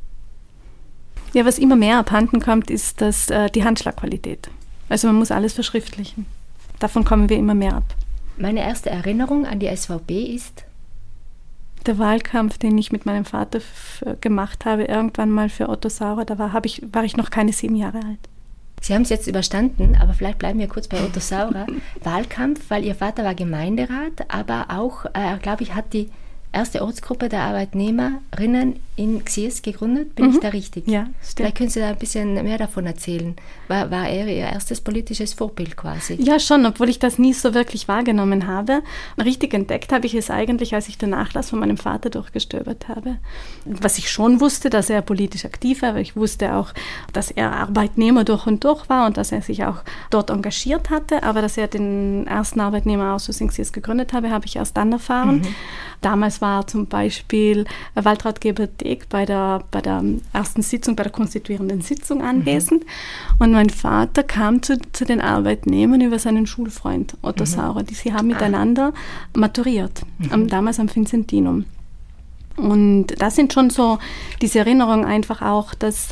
Speaker 1: Ja, was immer mehr abhanden kommt, ist die Handschlagqualität. Also man muss alles verschriftlichen. Davon kommen wir immer mehr ab.
Speaker 2: Meine erste Erinnerung an die SVP ist?
Speaker 1: Der Wahlkampf, den ich mit meinem Vater gemacht habe, irgendwann mal für Otto Saurer, da war ich noch keine 7 Jahre alt.
Speaker 2: Sie haben es jetzt überstanden, aber vielleicht bleiben wir kurz bei Otto Saurer. Wahlkampf, weil Ihr Vater war Gemeinderat, aber auch, glaube ich, hat die erste Ortsgruppe der Arbeitnehmerinnen in Xiers gegründet. Bin ich da richtig?
Speaker 1: Ja, stimmt.
Speaker 2: Vielleicht können Sie da ein bisschen mehr davon erzählen. War er Ihr erstes politisches Vorbild quasi?
Speaker 1: Ja, schon, obwohl ich das nie so wirklich wahrgenommen habe. Richtig entdeckt habe ich es eigentlich, als ich den Nachlass von meinem Vater durchgestöbert habe. Was ich schon wusste, dass er politisch aktiv war, aber ich wusste auch, dass er Arbeitnehmer durch und durch war und dass er sich auch dort engagiert hatte. Aber dass er den ersten Arbeitnehmerausschuss in Xiers gegründet habe, habe ich erst dann erfahren. Damals war zum Beispiel Waltraud Geber-Deeg bei der ersten Sitzung, bei der konstituierenden Sitzung anwesend. Und mein Vater kam zu den Arbeitnehmern über seinen Schulfreund Otto Saurer. Sie haben miteinander maturiert, damals am Vincentinum. Und das sind schon so diese Erinnerungen einfach auch, dass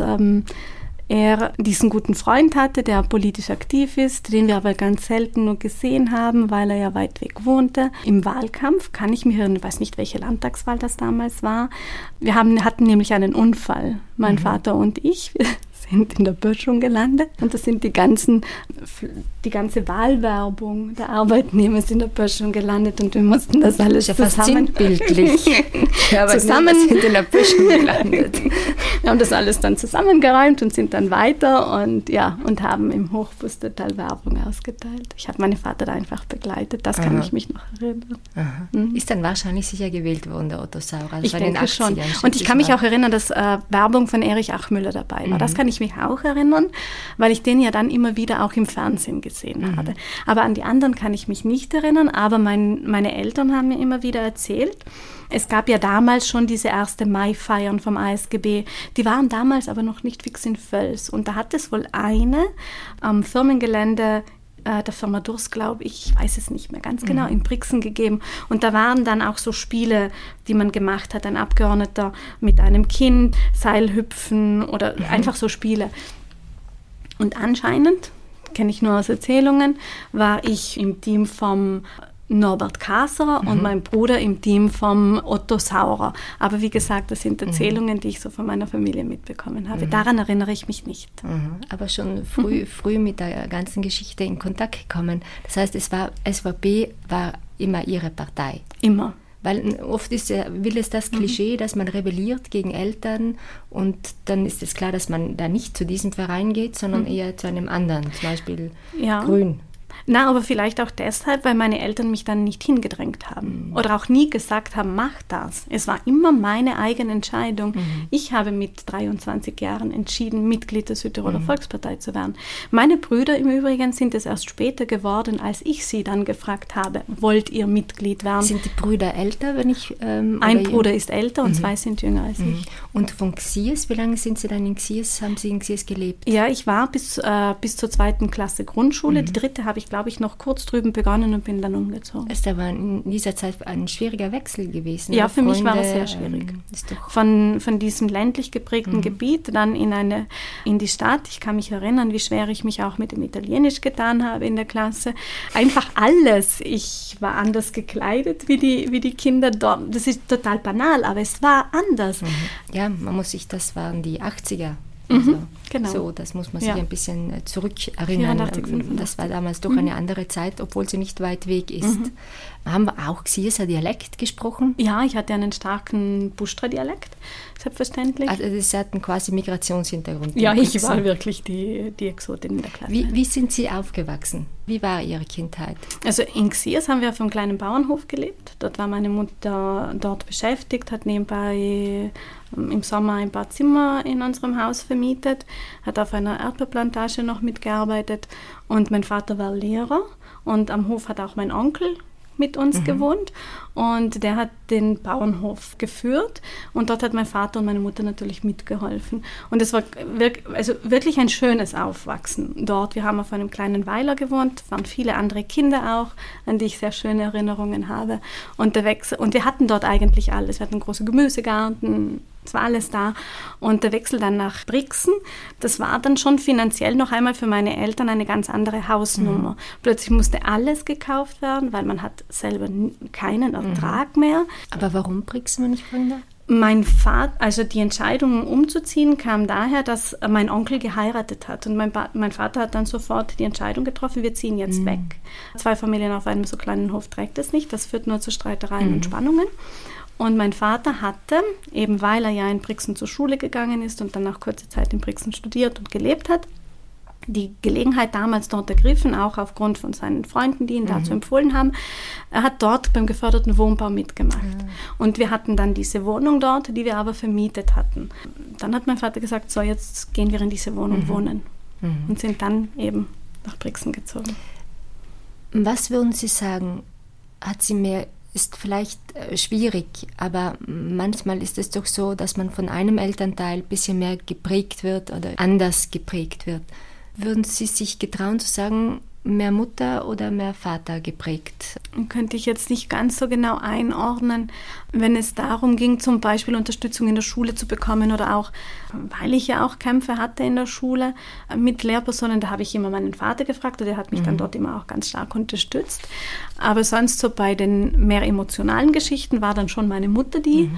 Speaker 1: er diesen guten Freund hatte, der politisch aktiv ist, den wir aber ganz selten nur gesehen haben, weil er ja weit weg wohnte. Im Wahlkampf kann ich mich erinnern, ich weiß nicht, welche Landtagswahl das damals war. Wir hatten nämlich einen Unfall, mein Vater und ich. Wir sind in der Böschung gelandet und das sind die ganze Wahlwerbung der Arbeitnehmer ist in der Böschung gelandet und wir mussten das alles zusammen...
Speaker 2: bildlich.
Speaker 1: zusammen
Speaker 2: sind in der Böschung gelandet.
Speaker 1: Wir haben das alles dann zusammengeräumt und sind dann weiter und haben im Hochbustertal Werbung ausgeteilt. Ich habe meinen Vater da einfach begleitet, das kann ich mich noch erinnern.
Speaker 2: Ist dann wahrscheinlich sicher gewählt worden, der Otto Saurer. Also
Speaker 1: ich denke schon. Und ich kann mich auch erinnern, dass Werbung von Erich Achmüller dabei war. Das kann ich mich auch erinnern, weil ich den ja dann immer wieder auch im Fernsehen gesehen habe. Aber an die anderen kann ich mich nicht erinnern, aber meine Eltern haben mir immer wieder erzählt, es gab ja damals schon diese erste Mai-Feiern vom ASGB, die waren damals aber noch nicht fix in Völs. Und da hat es wohl eine am Firmengelände der Firma Durst, glaube ich weiß es nicht mehr ganz genau, in Brixen gegeben. Und da waren dann auch so Spiele, die man gemacht hat, ein Abgeordneter mit einem Kind, Seilhüpfen oder einfach so Spiele. Und anscheinend, kenne ich nur aus Erzählungen, war ich im Team vom Norbert Kaserer und mein Bruder im Team vom Otto Saurer. Aber wie gesagt, das sind Erzählungen, die ich so von meiner Familie mitbekommen habe. Daran erinnere ich mich nicht.
Speaker 2: Aber schon früh mit der ganzen Geschichte in Kontakt gekommen. Das heißt, SVP war immer Ihre Partei?
Speaker 1: Immer.
Speaker 2: Weil oft will es das Klischee, dass man rebelliert gegen Eltern und dann ist es klar, dass man da nicht zu diesem Verein geht, sondern eher zu einem anderen, zum Beispiel Grün.
Speaker 1: Na, aber vielleicht auch deshalb, weil meine Eltern mich dann nicht hingedrängt haben oder auch nie gesagt haben, mach das. Es war immer meine eigene Entscheidung. Ich habe mit 23 Jahren entschieden, Mitglied der Südtiroler Volkspartei zu werden. Meine Brüder im Übrigen sind es erst später geworden, als ich sie dann gefragt habe, wollt ihr Mitglied werden?
Speaker 2: Sind die Brüder älter, wenn ich...
Speaker 1: Ein Bruder ist älter und 2 sind jünger als ich.
Speaker 2: Und von Xiers, wie lange sind Sie dann in Xiers, haben Sie in Xiers gelebt?
Speaker 1: Ja, ich war bis zur 2. Klasse Grundschule. Die 3. habe ich, glaube ich, noch kurz drüben begonnen und bin dann umgezogen.
Speaker 2: Ist aber in dieser Zeit ein schwieriger Wechsel gewesen?
Speaker 1: Ja, für mich war es sehr schwierig. Von diesem ländlich geprägten Gebiet dann in die Stadt. Ich kann mich erinnern, wie schwer ich mich auch mit dem Italienisch getan habe in der Klasse. Einfach alles. Ich war anders gekleidet wie die Kinder dort. Das ist total banal, aber es war anders.
Speaker 2: Ja, das waren die 80er. Also,
Speaker 1: genau.
Speaker 2: So, das muss man sich ein bisschen zurückerinnern.
Speaker 1: 84, 85.
Speaker 2: Das war damals doch eine andere Zeit, obwohl sie nicht weit weg ist. Haben wir auch Xierser Dialekt gesprochen?
Speaker 1: Ja, ich hatte einen starken Bustra-Dialekt, selbstverständlich.
Speaker 2: Also Sie hatten quasi Migrationshintergrund.
Speaker 1: Ja, ich war wirklich die Exotin in der Klasse.
Speaker 2: Wie sind Sie aufgewachsen? Wie war Ihre Kindheit?
Speaker 1: Also in Xiers haben wir auf einem kleinen Bauernhof gelebt. Dort war meine Mutter dort beschäftigt, hat nebenbei im Sommer ein paar Zimmer in unserem Haus vermietet, hat auf einer Erdbeerplantage noch mitgearbeitet und mein Vater war Lehrer und am Hof hat auch mein Onkel mit uns gewohnt und der hat den Bauernhof geführt und dort hat mein Vater und meine Mutter natürlich mitgeholfen. Und es war wirklich ein schönes Aufwachsen dort. Wir haben auf einem kleinen Weiler gewohnt, waren viele andere Kinder auch, an die ich sehr schöne Erinnerungen habe. Und wir hatten dort eigentlich alles. Wir hatten einen großen Gemüsegarten, es war alles da. Und der Wechsel dann nach Brixen, das war dann schon finanziell noch einmal für meine Eltern eine ganz andere Hausnummer. Plötzlich musste alles gekauft werden, weil man hat selber keinen Ertrag mehr.
Speaker 2: Aber warum Brixen, wenn ich fragen darf?
Speaker 1: Mein Vater, also die Entscheidung umzuziehen, kam daher, dass mein Onkel geheiratet hat. Und mein Vater hat dann sofort die Entscheidung getroffen, wir ziehen jetzt weg. 2 Familien auf einem so kleinen Hof trägt es nicht, das führt nur zu Streitereien und Spannungen. Und mein Vater hatte, eben weil er ja in Brixen zur Schule gegangen ist und dann nach kurzer Zeit in Brixen studiert und gelebt hat, die Gelegenheit damals dort ergriffen, auch aufgrund von seinen Freunden, die ihn dazu empfohlen haben. Er hat dort beim geförderten Wohnbau mitgemacht. Und wir hatten dann diese Wohnung dort, die wir aber vermietet hatten. Dann hat mein Vater gesagt, so jetzt gehen wir in diese Wohnung wohnen. Und sind dann eben nach Brixen gezogen.
Speaker 2: Was würden Sie sagen, ist vielleicht schwierig, aber manchmal ist es doch so, dass man von einem Elternteil ein bisschen mehr geprägt wird oder anders geprägt wird. Würden Sie sich getrauen zu sagen, mehr Mutter oder mehr Vater geprägt?
Speaker 1: Könnte ich jetzt nicht ganz so genau einordnen, wenn es darum ging, zum Beispiel Unterstützung in der Schule zu bekommen oder auch, weil ich ja auch Kämpfe hatte in der Schule mit Lehrpersonen, da habe ich immer meinen Vater gefragt und der hat mich dann dort immer auch ganz stark unterstützt. Aber sonst so bei den mehr emotionalen Geschichten war dann schon meine Mutter die.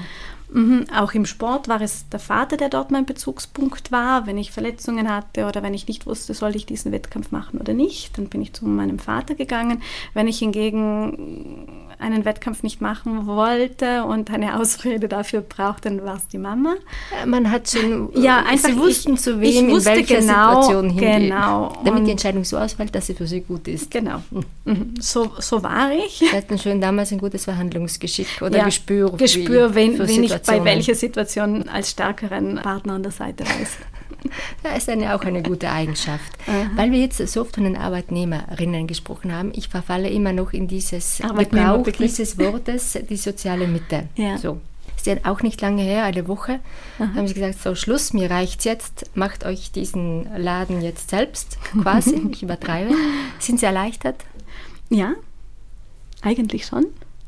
Speaker 1: Auch im Sport war es der Vater, der dort mein Bezugspunkt war. Wenn ich Verletzungen hatte oder wenn ich nicht wusste, soll ich diesen Wettkampf machen oder nicht, dann bin ich zu meinem Vater gegangen. Wenn ich hingegen einen Wettkampf nicht machen wollte und eine Ausrede dafür brauchte, dann war es die Mama.
Speaker 2: Man hat schon,
Speaker 1: einfach,
Speaker 2: Sie wussten zu wem, in welcher Situation hingehen.
Speaker 1: Genau.
Speaker 2: Damit die Entscheidung so ausfällt, dass sie für Sie gut ist.
Speaker 1: Genau. So war ich.
Speaker 2: Sie hatten schon damals ein gutes Verhandlungsgeschick oder Gespür,
Speaker 1: wen ich bei welcher Situation als stärkeren Partner an der Seite weiß.
Speaker 2: Das ist auch eine gute Eigenschaft. Weil wir jetzt so oft von den Arbeitnehmerinnen gesprochen haben, ich verfalle immer noch in dieses Gebrauch dieses Wortes, die soziale Mitte. Ja. So. Ist ja auch nicht lange her, eine Woche, haben sie gesagt, so Schluss, mir reicht's jetzt, macht euch diesen Laden jetzt selbst, quasi, ich übertreibe. Sind Sie erleichtert?
Speaker 1: Ja, eigentlich schon.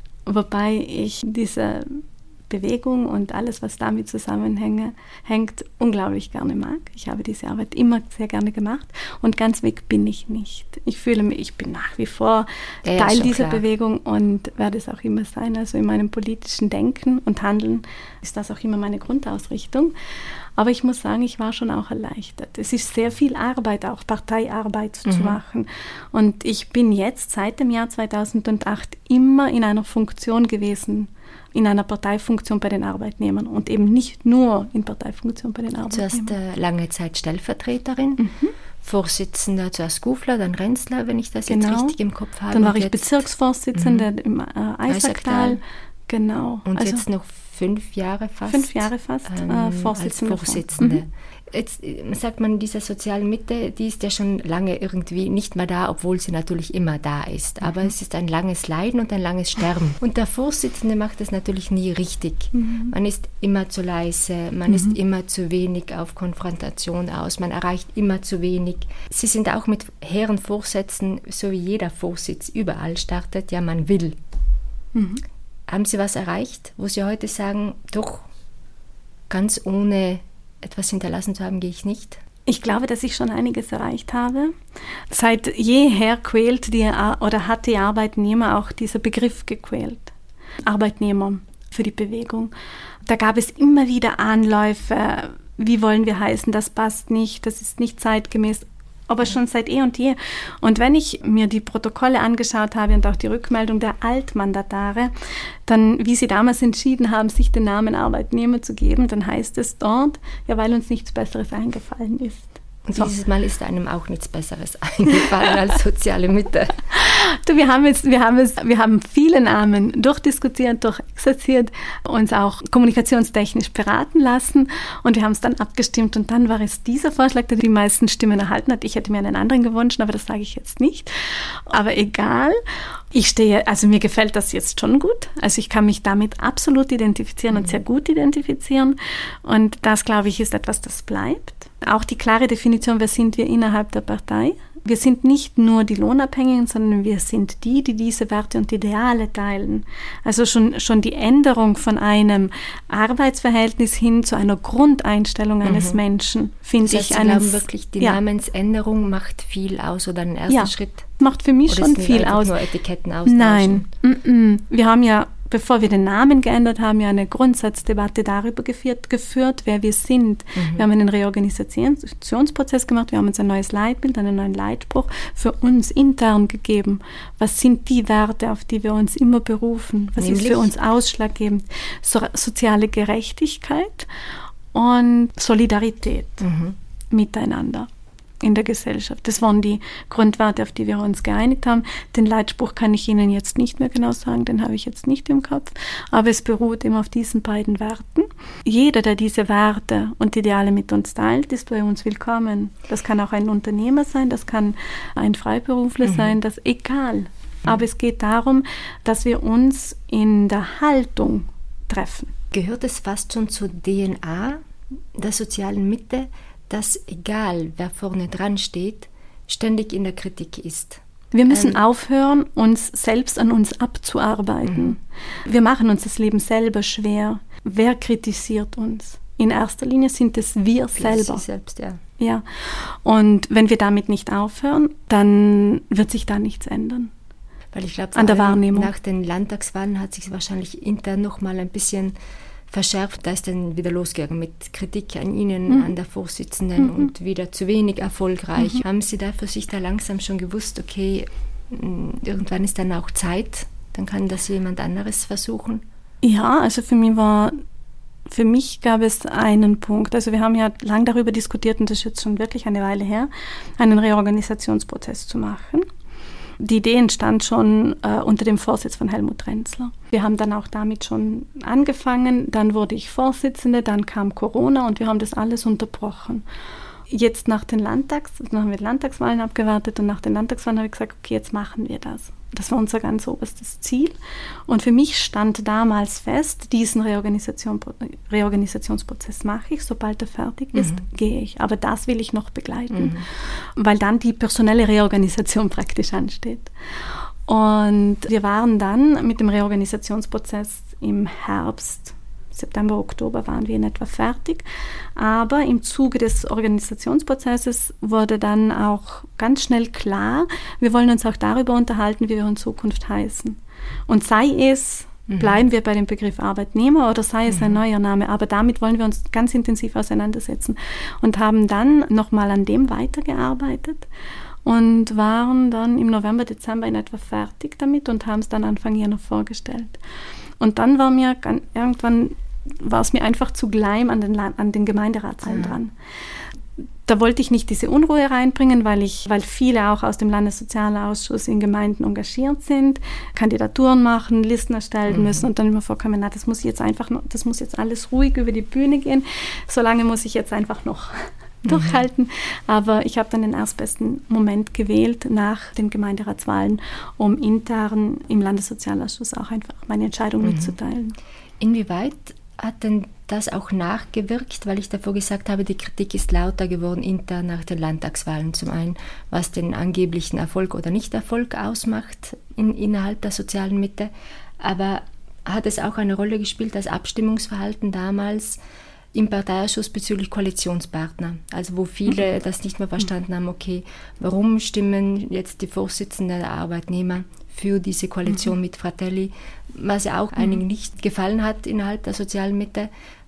Speaker 1: Wobei ich diese Bewegung und alles, was damit zusammenhängt, unglaublich gerne mag. Ich habe diese Arbeit immer sehr gerne gemacht und ganz weg bin ich nicht. Ich fühle mich, ich bin nach wie vor Teil dieser Bewegung und werde es auch immer sein. Also in meinem politischen Denken und Handeln ist das auch immer meine Grundausrichtung. Aber ich muss sagen, ich war schon auch erleichtert. Es ist sehr viel Arbeit, auch Parteiarbeit zu machen. Und ich bin jetzt seit dem Jahr 2008 immer in einer Funktion gewesen, in einer Parteifunktion bei den Arbeitnehmern und eben nicht nur in Parteifunktion bei den Arbeitnehmern.
Speaker 2: Zuerst lange Zeit Stellvertreterin, Vorsitzender zuerst Gufler, dann Renzler, wenn ich das jetzt richtig im Kopf habe.
Speaker 1: Dann war ich Bezirksvorsitzende im Eisacktal. Genau.
Speaker 2: Und also jetzt noch 5 Jahre fast?
Speaker 1: 5 Jahre fast
Speaker 2: Vorsitzende. Als Vorsitzende. Jetzt sagt man, diese soziale Mitte, die ist ja schon lange irgendwie nicht mehr da, obwohl sie natürlich immer da ist. Aber es ist ein langes Leiden und ein langes Sterben. Und der Vorsitzende macht das natürlich nie richtig. Man ist immer zu leise, man ist immer zu wenig auf Konfrontation aus, man erreicht immer zu wenig. Sie sind auch mit hehren Vorsätzen, so wie jeder Vorsitz überall startet, ja, man will. Haben Sie was erreicht, wo Sie heute sagen, doch, ganz ohne etwas hinterlassen zu haben, gehe ich nicht?
Speaker 1: Ich glaube, dass ich schon einiges erreicht habe. Seit jeher quält hat die Arbeitnehmer auch dieser Begriff gequält. Arbeitnehmer für die Bewegung. Da gab es immer wieder Anläufe, wie wollen wir heißen, das passt nicht, das ist nicht zeitgemäß, aber schon seit eh und je. Und wenn ich mir die Protokolle angeschaut habe und auch die Rückmeldung der Altmandatare, dann, wie sie damals entschieden haben, sich den Namen Arbeitnehmer zu geben, dann heißt es dort, ja, weil uns nichts Besseres eingefallen ist.
Speaker 2: Und dieses Mal ist einem auch nichts Besseres eingefallen als soziale Mitte.
Speaker 1: Du, wir haben viele Namen durchdiskutiert, durchexerziert, uns auch kommunikationstechnisch beraten lassen und wir haben es dann abgestimmt und dann war es dieser Vorschlag, der die meisten Stimmen erhalten hat. Ich hätte mir einen anderen gewünscht, aber das sage ich jetzt nicht. Aber egal. Mir gefällt das jetzt schon gut. Also ich kann mich damit absolut identifizieren und sehr gut identifizieren. Und das, glaube ich, ist etwas, das bleibt. Auch die klare Definition, wer sind wir innerhalb der Partei. Wir sind nicht nur die Lohnabhängigen, sondern wir sind die diese Werte und Ideale teilen. Also schon die Änderung von einem Arbeitsverhältnis hin zu einer Grundeinstellung eines Menschen, finde ich.
Speaker 2: Sie glauben wirklich, die Namensänderung macht viel aus oder ein erster Schritt?
Speaker 1: Macht für mich schon viel aus.
Speaker 2: Nur Etiketten austauschen?
Speaker 1: Nein, wir haben ja, bevor wir den Namen geändert haben, ja eine Grundsatzdebatte darüber geführt, wer wir sind. Wir haben einen Reorganisationsprozess gemacht, wir haben uns ein neues Leitbild, einen neuen Leitspruch für uns intern gegeben. Was sind die Werte, auf die wir uns immer berufen? Was ist für uns ausschlaggebend? Soziale Gerechtigkeit und Solidarität miteinander in der Gesellschaft. Das waren die Grundwerte, auf die wir uns geeinigt haben. Den Leitspruch kann ich Ihnen jetzt nicht mehr genau sagen, den habe ich jetzt nicht im Kopf, aber es beruht immer auf diesen beiden Werten. Jeder, der diese Werte und Ideale mit uns teilt, ist bei uns willkommen. Das kann auch ein Unternehmer sein, das kann ein Freiberufler sein, das egal. Aber es geht darum, dass wir uns in der Haltung treffen.
Speaker 2: Gehört es fast schon zur DNA der sozialen Mitte, dass egal, wer vorne dran steht, ständig in der Kritik ist?
Speaker 1: Wir müssen aufhören, uns selbst an uns abzuarbeiten. Wir machen uns das Leben selber schwer. Wer kritisiert uns? In erster Linie sind es wir selber.
Speaker 2: Sie selbst, ja.
Speaker 1: Ja. Und wenn wir damit nicht aufhören, dann wird sich da nichts ändern.
Speaker 2: Weil ich glaube,
Speaker 1: an der Wahrnehmung.
Speaker 2: Nach den Landtagswahlen hat sich wahrscheinlich intern noch mal ein bisschen verschärft. Da ist dann wieder losgegangen mit Kritik an Ihnen, an der Vorsitzenden und wieder zu wenig erfolgreich. Haben Sie da für sich da langsam schon gewusst, okay, irgendwann ist dann auch Zeit, dann kann das jemand anderes versuchen?
Speaker 1: Ja, also für mich gab es einen Punkt. Also wir haben ja lang darüber diskutiert, und das ist jetzt schon wirklich eine Weile her, einen Reorganisationsprozess zu machen. Die Idee entstand schon unter dem Vorsitz von Helmut Renzler. Wir haben dann auch damit schon angefangen, dann wurde ich Vorsitzende, dann kam Corona und wir haben das alles unterbrochen. Jetzt dann haben wir die Landtagswahlen abgewartet und nach den Landtagswahlen habe ich gesagt, okay, jetzt machen wir das. Das war unser ganz oberstes Ziel. Und für mich stand damals fest, diesen Reorganisationsprozess mache ich, sobald er fertig ist, gehe ich. Aber das will ich noch begleiten, weil dann die personelle Reorganisation praktisch ansteht. Und wir waren dann mit dem Reorganisationsprozess im Herbst, September, Oktober waren wir in etwa fertig. Aber im Zuge des Organisationsprozesses wurde dann auch ganz schnell klar, wir wollen uns auch darüber unterhalten, wie wir in Zukunft heißen. Und sei es, bleiben wir bei dem Begriff Arbeitnehmer oder sei es ein neuer Name, aber damit wollen wir uns ganz intensiv auseinandersetzen und haben dann nochmal an dem weitergearbeitet und waren dann im November, Dezember in etwa fertig damit und haben es dann Anfang Jänner vorgestellt. Und dann war es mir einfach zu gleich an den Gemeinderatswahlen dran. Da wollte ich nicht diese Unruhe reinbringen, weil viele auch aus dem Landessozialausschuss in Gemeinden engagiert sind, Kandidaturen machen, Listen erstellen müssen und dann immer vorkommen, das muss jetzt alles ruhig über die Bühne gehen, solange muss ich jetzt einfach noch durchhalten. Aber ich habe dann den erstbesten Moment gewählt nach den Gemeinderatswahlen, um intern im Landessozialausschuss auch einfach meine Entscheidung mitzuteilen.
Speaker 2: Inwieweit hat denn das auch nachgewirkt, weil ich davor gesagt habe, die Kritik ist lauter geworden intern nach den Landtagswahlen. Zum einen, was den angeblichen Erfolg oder Nicht-Erfolg ausmacht innerhalb der sozialen Mitte, aber hat es auch eine Rolle gespielt, das Abstimmungsverhalten damals im Parteiausschuss bezüglich Koalitionspartner, also wo viele das nicht mehr verstanden haben, okay, warum stimmen jetzt die Vorsitzenden der Arbeitnehmer für diese Koalition mit Fratelli, was ja auch einigen nicht gefallen hat innerhalb der sozialen Mitte.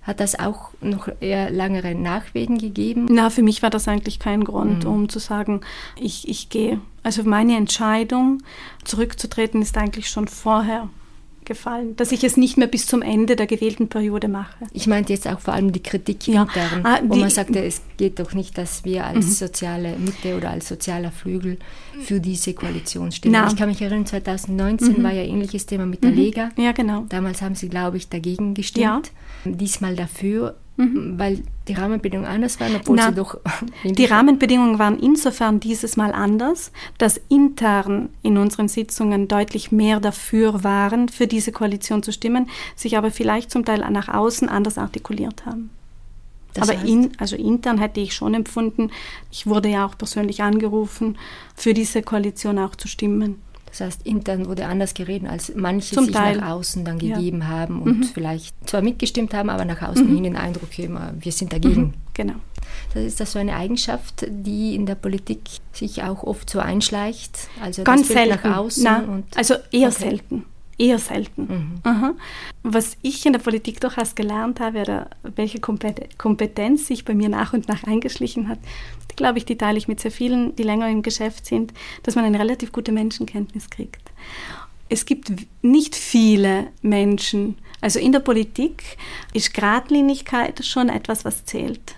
Speaker 2: Hat das auch noch eher langere Nachwehen gegeben?
Speaker 1: Na, für mich war das eigentlich kein Grund, um zu sagen, ich gehe. Also meine Entscheidung, zurückzutreten, ist eigentlich schon vorher gefallen, dass ich es nicht mehr bis zum Ende der gewählten Periode mache.
Speaker 2: Ich meinte jetzt auch vor allem die Kritik intern, wo man sagte, es geht doch nicht, dass wir als soziale Mitte oder als sozialer Flügel für diese Koalition stehen. Ich kann mich erinnern, 2019 war ja ähnliches Thema mit der Lega.
Speaker 1: Ja, genau.
Speaker 2: Damals haben Sie, glaube ich, dagegen gestimmt. Ja. Diesmal dafür, weil die Rahmenbedingungen anders waren, obwohl sie doch...
Speaker 1: Die Rahmenbedingungen waren insofern dieses Mal anders, dass intern in unseren Sitzungen deutlich mehr dafür waren, für diese Koalition zu stimmen, sich aber vielleicht zum Teil nach außen anders artikuliert haben. Das aber intern hätte ich schon empfunden, ich wurde ja auch persönlich angerufen, für diese Koalition auch zu stimmen.
Speaker 2: Das heißt, intern wurde anders geredet, als manche sich nach außen dann gegeben haben und vielleicht zwar mitgestimmt haben, aber nach außen hin den Eindruck geben, wir sind dagegen.
Speaker 1: Genau.
Speaker 2: Ist das so eine Eigenschaft, die in der Politik sich auch oft so einschleicht? Also
Speaker 1: ganz
Speaker 2: das Bild
Speaker 1: selten.
Speaker 2: Nach außen
Speaker 1: also eher selten. Eher selten. Was ich in der Politik durchaus gelernt habe, oder welche Kompetenz sich bei mir nach und nach eingeschlichen hat, die, glaube ich, die teile ich mit sehr vielen, die länger im Geschäft sind, dass man eine relativ gute Menschenkenntnis kriegt. Es gibt nicht viele Menschen, also in der Politik ist Geradlinigkeit schon etwas, was zählt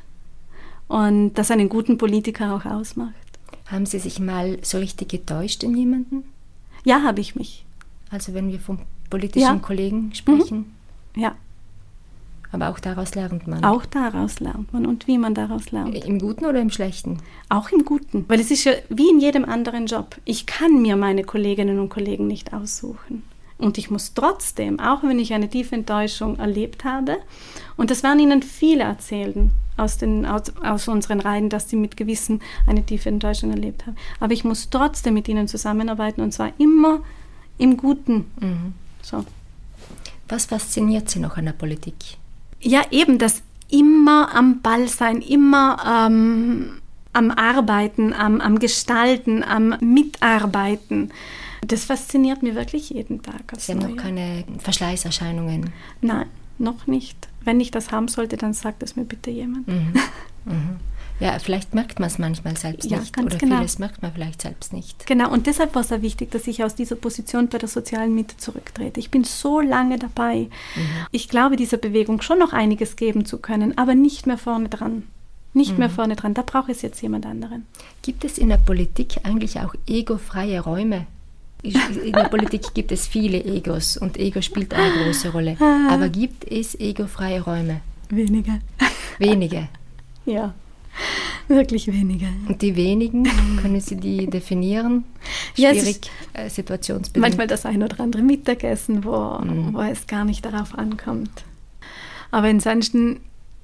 Speaker 1: und das einen guten Politiker auch ausmacht.
Speaker 2: Haben Sie sich mal so richtig getäuscht in jemanden?
Speaker 1: Ja, habe ich mich.
Speaker 2: Also wenn wir von politischen Kollegen sprechen?
Speaker 1: Ja.
Speaker 2: Aber auch daraus lernt man?
Speaker 1: Auch daraus lernt man und wie man daraus lernt.
Speaker 2: Im Guten oder im Schlechten?
Speaker 1: Auch im Guten, weil es ist ja wie in jedem anderen Job. Ich kann mir meine Kolleginnen und Kollegen nicht aussuchen. Und ich muss trotzdem, auch wenn ich eine tiefe Enttäuschung erlebt habe, und das werden Ihnen viele erzählen aus unseren Reihen, dass sie mit Gewissen eine tiefe Enttäuschung erlebt haben. Aber ich muss trotzdem mit ihnen zusammenarbeiten und zwar immer im Guten. So.
Speaker 2: Was fasziniert Sie noch an der Politik?
Speaker 1: Ja, eben das immer am Ball sein, immer am Arbeiten, am Gestalten, am Mitarbeiten. Das fasziniert mich wirklich jeden Tag.
Speaker 2: Sie haben noch keine Verschleißerscheinungen?
Speaker 1: Nein, noch nicht. Wenn ich das haben sollte, dann sagt es mir bitte jemand.
Speaker 2: Ja, vielleicht merkt man es manchmal selbst nicht.
Speaker 1: Ganz
Speaker 2: oder
Speaker 1: genau.
Speaker 2: Vieles merkt man vielleicht selbst nicht.
Speaker 1: Genau, und deshalb war es sehr wichtig, dass ich aus dieser Position bei der sozialen Mitte zurücktrete. Ich bin so lange dabei. Ich glaube, dieser Bewegung schon noch einiges geben zu können, aber nicht mehr vorne dran. Mehr vorne dran. Da braucht es jetzt jemand anderen.
Speaker 2: Gibt es in der Politik eigentlich auch egofreie Räume? In der Politik gibt es viele Egos und Ego spielt eine große Rolle. Aber gibt es egofreie Räume?
Speaker 1: Wenige.
Speaker 2: Wenige?
Speaker 1: Ja. Wirklich wenige.
Speaker 2: Und die wenigen, können Sie die definieren? Schwierig, situationsbedingt.
Speaker 1: Manchmal das ein oder andere Mittagessen, wo es gar nicht darauf ankommt. Aber ansonsten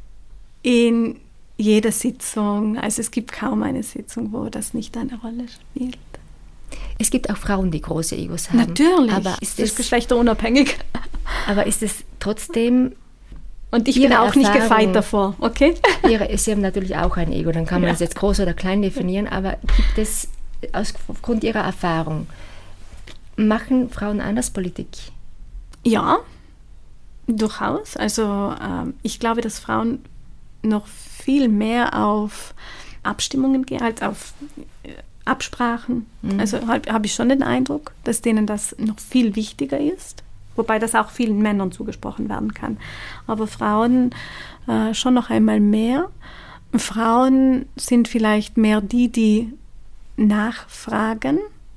Speaker 1: in jeder Sitzung, also es gibt kaum eine Sitzung, wo das nicht eine Rolle spielt.
Speaker 2: Es gibt auch Frauen, die große Egos haben.
Speaker 1: Natürlich,
Speaker 2: aber
Speaker 1: ist das geschlechterunabhängig.
Speaker 2: Aber ist es trotzdem...
Speaker 1: Und ich bin auch nicht gefeit davor, okay?
Speaker 2: Sie haben natürlich auch ein Ego, dann kann man es jetzt groß oder klein definieren, aber gibt es aufgrund Ihrer Erfahrung, machen Frauen anders Politik?
Speaker 1: Ja, durchaus. Also ich glaube, dass Frauen noch viel mehr auf Abstimmungen gehen, als auf Absprachen. Also habe ich schon den Eindruck, dass denen das noch viel wichtiger ist. Wobei das auch vielen Männern zugesprochen werden kann. Aber Frauen schon noch einmal mehr. Frauen sind vielleicht mehr die nachfragen,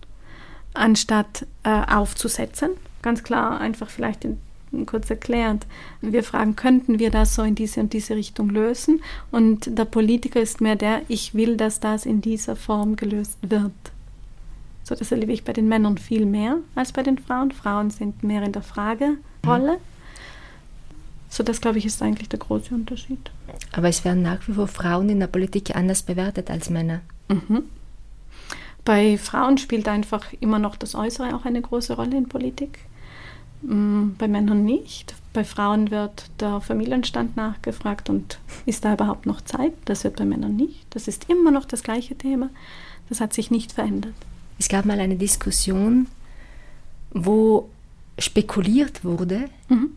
Speaker 1: anstatt aufzusetzen. Ganz klar, einfach vielleicht kurz erklärt. Wir fragen, könnten wir das so in diese und diese Richtung lösen? Und der Politiker ist mehr ich will, dass das in dieser Form gelöst wird. So, das erlebe ich bei den Männern viel mehr als bei den Frauen. Frauen sind mehr in der Fragerolle. So, das, glaube ich, ist eigentlich der große Unterschied.
Speaker 2: Aber es werden nach wie vor Frauen in der Politik anders bewertet als Männer.
Speaker 1: Bei Frauen spielt einfach immer noch das Äußere auch eine große Rolle in Politik. Bei Männern nicht. Bei Frauen wird der Familienstand nachgefragt und ist da überhaupt noch Zeit? Das wird bei Männern nicht. Das ist immer noch das gleiche Thema. Das hat sich nicht verändert.
Speaker 2: Es gab mal eine Diskussion, wo spekuliert wurde,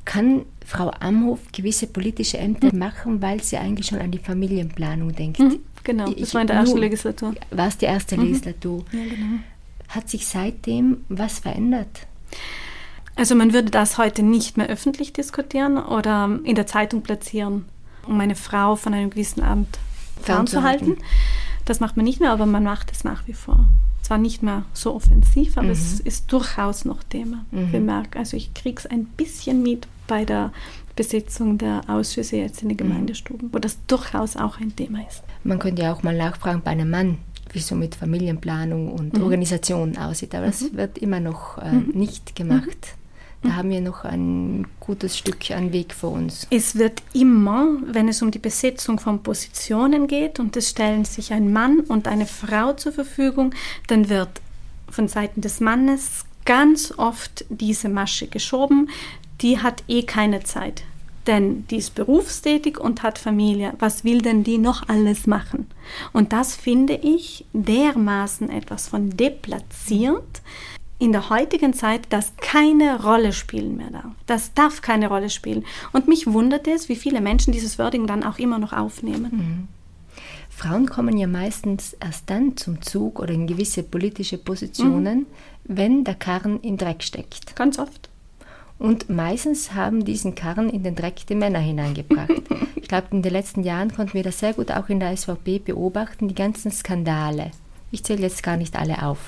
Speaker 2: Kann Frau Amhof gewisse politische Ämter machen, weil sie eigentlich schon an die Familienplanung denkt?
Speaker 1: Genau, das war in der ersten Legislatur.
Speaker 2: War es die erste Legislatur?
Speaker 1: Ja, genau.
Speaker 2: Hat sich seitdem was verändert?
Speaker 1: Also man würde das heute nicht mehr öffentlich diskutieren oder in der Zeitung platzieren, um eine Frau von einem gewissen Amt fernzuhalten. Das macht man nicht mehr, aber man macht es nach wie vor. Zwar nicht mehr so offensiv, aber es ist durchaus noch Thema. Also ich kriege es ein bisschen mit bei der Besetzung der Ausschüsse jetzt in den Gemeindestuben, wo das durchaus auch ein Thema ist.
Speaker 2: Man könnte ja auch mal nachfragen bei einem Mann, wie es so mit Familienplanung und Organisation aussieht, aber das wird immer noch nicht gemacht. Da haben wir noch ein gutes Stück an Weg vor uns.
Speaker 1: Es wird immer, wenn es um die Besetzung von Positionen geht und es stellen sich ein Mann und eine Frau zur Verfügung, dann wird von Seiten des Mannes ganz oft diese Masche geschoben. Die hat keine Zeit, denn die ist berufstätig und hat Familie. Was will denn die noch alles machen? Und das finde ich dermaßen etwas von deplatziert in der heutigen Zeit, das keine Rolle spielen mehr darf. Das darf keine Rolle spielen. Und mich wundert es, wie viele Menschen dieses Wording dann auch immer noch aufnehmen.
Speaker 2: Frauen kommen ja meistens erst dann zum Zug oder in gewisse politische Positionen, wenn der Karren im Dreck steckt.
Speaker 1: Ganz oft.
Speaker 2: Und meistens haben diesen Karren in den Dreck die Männer hineingebracht. Ich glaube, in den letzten Jahren konnten wir das sehr gut auch in der SVP beobachten, die ganzen Skandale. Ich zähle jetzt gar nicht alle auf.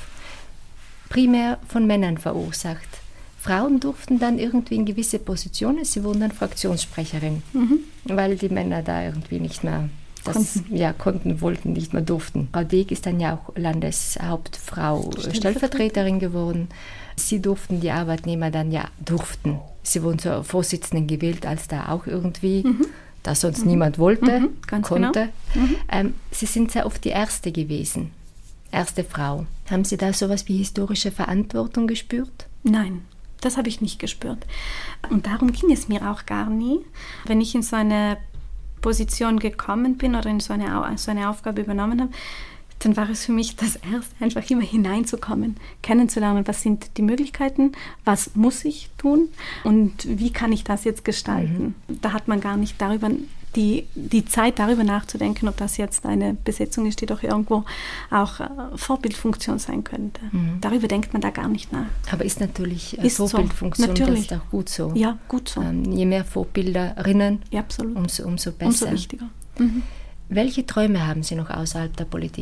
Speaker 2: Primär von Männern verursacht. Frauen durften dann irgendwie in gewisse Positionen, sie wurden dann Fraktionssprecherin, weil die Männer da irgendwie nicht mehr konnten, wollten, nicht mehr durften. Frau Deeg ist dann ja auch Landeshauptfrau, Stellvertreterin geworden. Sie durften, die Arbeitnehmer dann durften. Sie wurden zur Vorsitzenden gewählt, als da auch irgendwie, da sonst niemand wollte, konnte. Genau. Sie sind sehr oft die Erste gewesen. Erste Frau. Haben Sie da sowas wie historische Verantwortung gespürt?
Speaker 1: Nein, das habe ich nicht gespürt. Und darum ging es mir auch gar nie. Wenn ich in so eine Position gekommen bin oder in so eine Aufgabe übernommen habe, dann war es für mich das Erste, einfach immer hineinzukommen, kennenzulernen, was sind die Möglichkeiten, was muss ich tun und wie kann ich das jetzt gestalten. Da hat man gar nicht darüber die Zeit darüber nachzudenken, ob das jetzt eine Besetzung ist, die doch irgendwo auch Vorbildfunktion sein könnte. Darüber denkt man da gar nicht nach.
Speaker 2: Aber ist natürlich Vorbildfunktion, so. Natürlich. Das ist auch gut so.
Speaker 1: Ja, gut so.
Speaker 2: Je mehr Vorbilderinnen,
Speaker 1: absolut.
Speaker 2: Umso besser.
Speaker 1: Umso wichtiger.
Speaker 2: Welche Träume haben Sie noch außerhalb der Politik?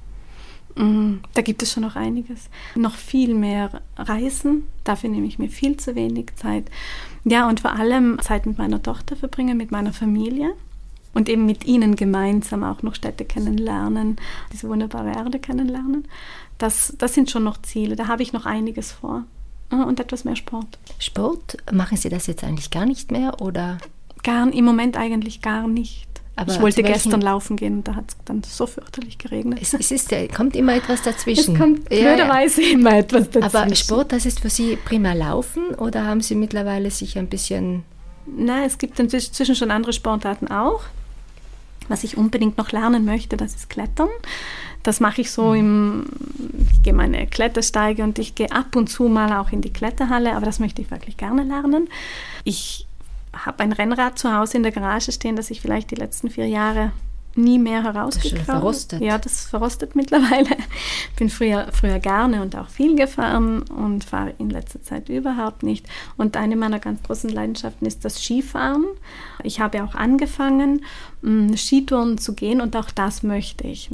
Speaker 1: Da gibt es schon noch einiges. Noch viel mehr Reisen, dafür nehme ich mir viel zu wenig Zeit. Ja, und vor allem Zeit mit meiner Tochter verbringen, mit meiner Familie und eben mit ihnen gemeinsam auch noch Städte kennenlernen, diese wunderbare Erde kennenlernen. Das sind schon noch Ziele, da habe ich noch einiges vor. Und etwas mehr Sport.
Speaker 2: Sport, machen Sie das jetzt eigentlich gar nicht mehr, oder?
Speaker 1: Im Moment eigentlich gar nicht. Aber ich wollte gestern laufen gehen und da hat es dann so fürchterlich geregnet.
Speaker 2: Kommt immer etwas dazwischen.
Speaker 1: Es kommt blöderweise immer etwas dazwischen.
Speaker 2: Aber Sport, das ist für Sie prima Laufen oder haben Sie mittlerweile sich ein bisschen...
Speaker 1: Nein, es gibt inzwischen schon andere Sportarten auch. Was ich unbedingt noch lernen möchte, das ist Klettern. Das mache ich so ich gehe meine Klettersteige und ich gehe ab und zu mal auch in die Kletterhalle, aber das möchte ich wirklich gerne lernen. Ich habe ein Rennrad zu Hause in der Garage stehen, das ich vielleicht die letzten 4 Jahre nie mehr herausgekramt.
Speaker 2: Das ist schon verrostet.
Speaker 1: Ja, das ist verrostet mittlerweile. Ich bin früher gerne und auch viel gefahren und fahre in letzter Zeit überhaupt nicht. Und eine meiner ganz großen Leidenschaften ist das Skifahren. Ich habe auch angefangen, Skitouren zu gehen und auch das möchte ich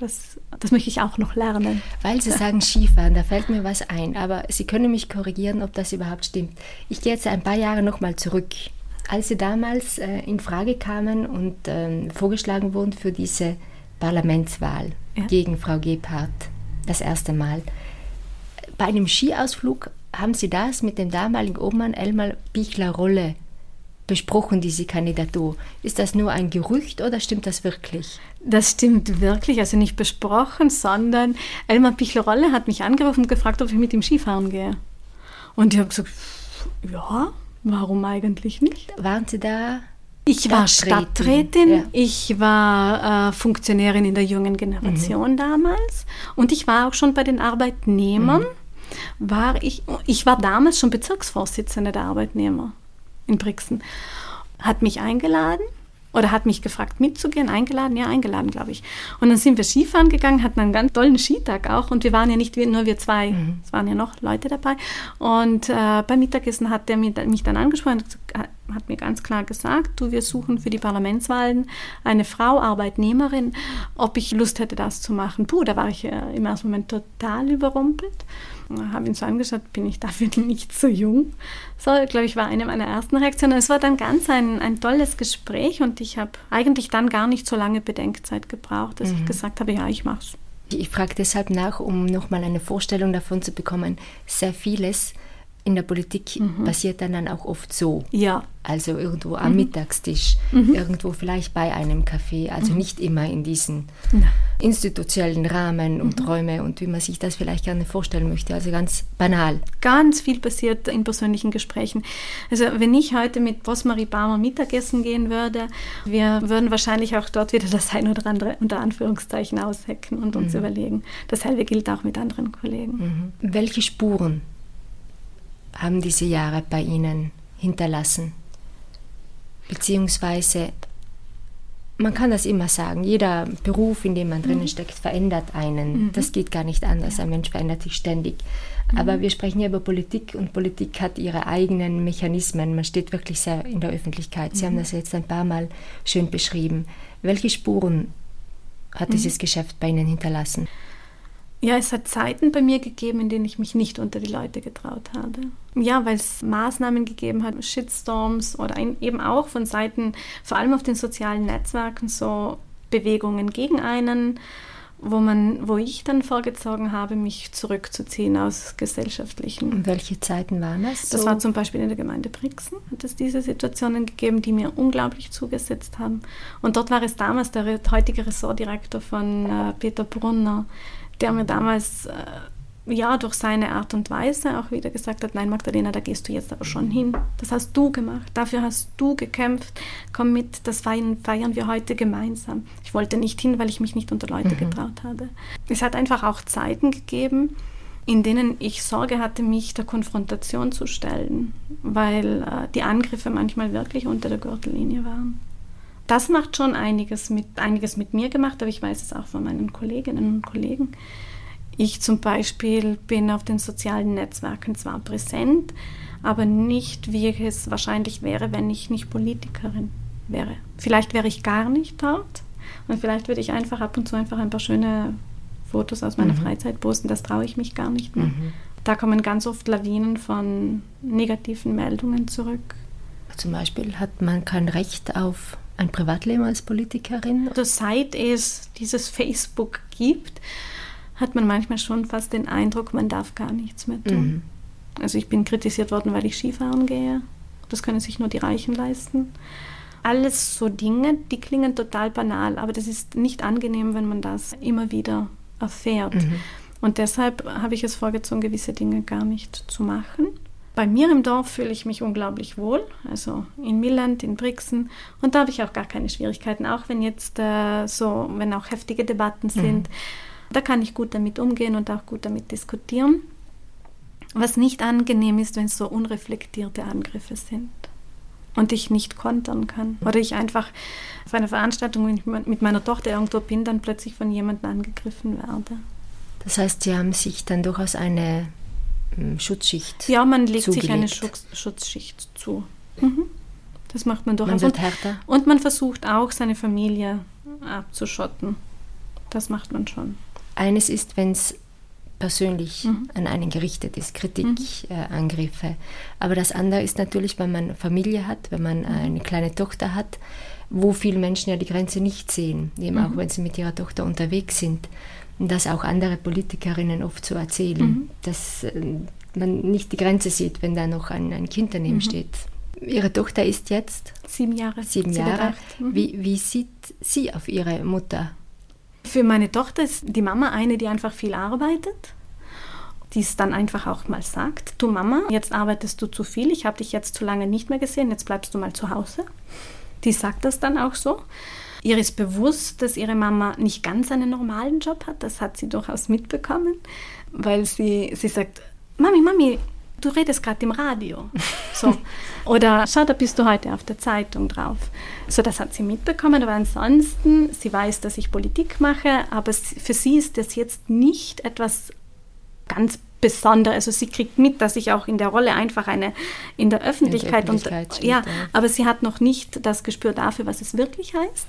Speaker 1: auch noch lernen.
Speaker 2: Weil Sie sagen Skifahren, da fällt mir was ein, aber Sie können mich korrigieren, ob das überhaupt stimmt. Ich gehe jetzt ein paar Jahre nochmal zurück. Als Sie damals in Frage kamen und vorgeschlagen wurden für diese Parlamentswahl gegen Frau Gebhardt, das erste Mal. Bei einem Skiausflug haben Sie das mit dem damaligen Obmann Elmar Pichler-Rolle besprochen, diese Kandidatur. Ist das nur ein Gerücht oder stimmt das wirklich?
Speaker 1: Das stimmt wirklich, also nicht besprochen, sondern Elmar Pichler-Rolle hat mich angerufen und gefragt, ob ich mit ihm Skifahren gehe. Und ich habe gesagt, ja, warum eigentlich nicht?
Speaker 2: Waren Sie da?
Speaker 1: Ich war Stadträtin, ich war Funktionärin in der jungen Generation damals und ich war auch schon bei den Arbeitnehmern. Ich war damals schon Bezirksvorsitzende der Arbeitnehmer. in Brixen, hat mich eingeladen. Oder hat mich gefragt, mitzugehen, eingeladen, glaube ich. Und dann sind wir Skifahren gegangen, hatten einen ganz tollen Skitag auch. Und wir waren ja nicht nur wir zwei, es waren ja noch Leute dabei. Und beim Mittagessen hat er mich dann angesprochen, hat mir ganz klar gesagt, wir suchen für die Parlamentswahlen eine Frau, Arbeitnehmerin, ob ich Lust hätte, das zu machen. Da war ich im ersten Moment total überrumpelt. Habe ihn so angeschaut, bin ich dafür nicht so jung? So, glaube ich, war eine meiner ersten Reaktionen. Es war dann ganz ein tolles Gespräch und ich habe eigentlich dann gar nicht so lange Bedenkzeit gebraucht, dass ich gesagt habe, ja, ich mache es.
Speaker 2: Ich frage deshalb nach, um nochmal eine Vorstellung davon zu bekommen. Sehr vieles in der Politik passiert dann auch oft so.
Speaker 1: Ja.
Speaker 2: Also irgendwo am Mittagstisch, irgendwo vielleicht bei einem Café, also nicht immer in diesen institutionellen Rahmen und Räume und wie man sich das vielleicht gerne vorstellen möchte, also ganz banal.
Speaker 1: Ganz viel passiert in persönlichen Gesprächen. Also wenn ich heute mit Rosmarie Barmer Mittagessen gehen würde, wir würden wahrscheinlich auch dort wieder das ein oder andere unter Anführungszeichen aushecken und uns überlegen. Dasselbe gilt auch mit anderen Kollegen.
Speaker 2: Welche Spuren haben diese Jahre bei Ihnen hinterlassen? Beziehungsweise, man kann das immer sagen, jeder Beruf, in dem man drinnen steckt, verändert einen. Das geht gar nicht anders, ein Mensch verändert sich ständig. Aber wir sprechen ja über Politik und Politik hat ihre eigenen Mechanismen. Man steht wirklich sehr in der Öffentlichkeit. Sie haben das jetzt ein paar Mal schön beschrieben. Welche Spuren hat dieses Geschäft bei Ihnen hinterlassen?
Speaker 1: Ja, es hat Zeiten bei mir gegeben, in denen ich mich nicht unter die Leute getraut habe. Ja, weil es Maßnahmen gegeben hat, Shitstorms oder eben auch von Seiten, vor allem auf den sozialen Netzwerken, so Bewegungen gegen einen, wo ich dann vorgezogen habe, mich zurückzuziehen aus gesellschaftlichen.
Speaker 2: Und welche Zeiten waren das?
Speaker 1: Das war zum Beispiel in der Gemeinde Brixen, hat es diese Situationen gegeben, die mir unglaublich zugesetzt haben. Und dort war es damals der heutige Ressortdirektor von Peter Brunner, der mir damals durch seine Art und Weise auch wieder gesagt hat, nein Magdalena, da gehst du jetzt aber schon hin. Das hast du gemacht, dafür hast du gekämpft. Komm mit, das feiern wir heute gemeinsam. Ich wollte nicht hin, weil ich mich nicht unter Leute getraut habe. Es hat einfach auch Zeiten gegeben, in denen ich Sorge hatte, mich der Konfrontation zu stellen, weil die Angriffe manchmal wirklich unter der Gürtellinie waren. Das macht schon einiges mit mir gemacht, aber ich weiß es auch von meinen Kolleginnen und Kollegen. Ich zum Beispiel bin auf den sozialen Netzwerken zwar präsent, aber nicht, wie es wahrscheinlich wäre, wenn ich nicht Politikerin wäre. Vielleicht wäre ich gar nicht dort und vielleicht würde ich einfach ab und zu einfach ein paar schöne Fotos aus meiner Freizeit posten. Das traue ich mich gar nicht mehr. Da kommen ganz oft Lawinen von negativen Meldungen zurück.
Speaker 2: Zum Beispiel hat man kein Recht auf ein Privatleben als Politikerin?
Speaker 1: Also seit es dieses Facebook gibt, hat man manchmal schon fast den Eindruck, man darf gar nichts mehr tun. Also ich bin kritisiert worden, weil ich Skifahren gehe. Das können sich nur die Reichen leisten. Alles so Dinge, die klingen total banal, aber das ist nicht angenehm, wenn man das immer wieder erfährt. Und deshalb habe ich es vorgezogen, gewisse Dinge gar nicht zu machen. Bei mir im Dorf fühle ich mich unglaublich wohl, also in Milland, in Brixen. Und da habe ich auch gar keine Schwierigkeiten, auch wenn jetzt wenn auch heftige Debatten sind. Da kann ich gut damit umgehen und auch gut damit diskutieren. Was nicht angenehm ist, wenn es so unreflektierte Angriffe sind und ich nicht kontern kann. Oder ich einfach auf einer Veranstaltung, wenn ich mit meiner Tochter irgendwo bin, dann plötzlich von jemandem angegriffen werde.
Speaker 2: Das heißt, Sie haben sich dann durchaus eine Schutzschicht
Speaker 1: Ja, man legt
Speaker 2: zugelegt.
Speaker 1: sich eine Schutzschicht zu. Das macht man durchaus.
Speaker 2: Man wird härter.
Speaker 1: Und man versucht auch, seine Familie abzuschotten. Das macht man schon.
Speaker 2: Eines ist, wenn es persönlich an einen gerichtet ist, Kritik, Angriffe. Aber das andere ist natürlich, wenn man Familie hat, wenn man eine kleine Tochter hat, wo viele Menschen ja die Grenze nicht sehen, eben auch wenn sie mit ihrer Tochter unterwegs sind. Und das auch andere Politikerinnen oft so erzählen, dass man nicht die Grenze sieht, wenn da noch ein Kind daneben steht. Ihre Tochter ist jetzt
Speaker 1: 7 Jahre.
Speaker 2: 7 Jahre. Wie sieht sie auf ihre Mutter?
Speaker 1: Für meine Tochter ist die Mama eine, die einfach viel arbeitet, die es dann einfach auch mal sagt, du Mama, jetzt arbeitest du zu viel, ich habe dich jetzt zu lange nicht mehr gesehen, jetzt bleibst du mal zu Hause. Die sagt das dann auch so. Ihr ist bewusst, dass ihre Mama nicht ganz einen normalen Job hat, das hat sie durchaus mitbekommen, weil sie sagt, Mami, du redest gerade im Radio. So. Oder schau, da bist du heute auf der Zeitung drauf. So, das hat sie mitbekommen, aber ansonsten, sie weiß, dass ich Politik mache, aber für sie ist das jetzt nicht etwas ganz Besonderes. Also sie kriegt mit, dass ich auch in der Rolle einfach in der Öffentlichkeit steht, ja, aber sie hat noch nicht das Gespür dafür, was es wirklich heißt.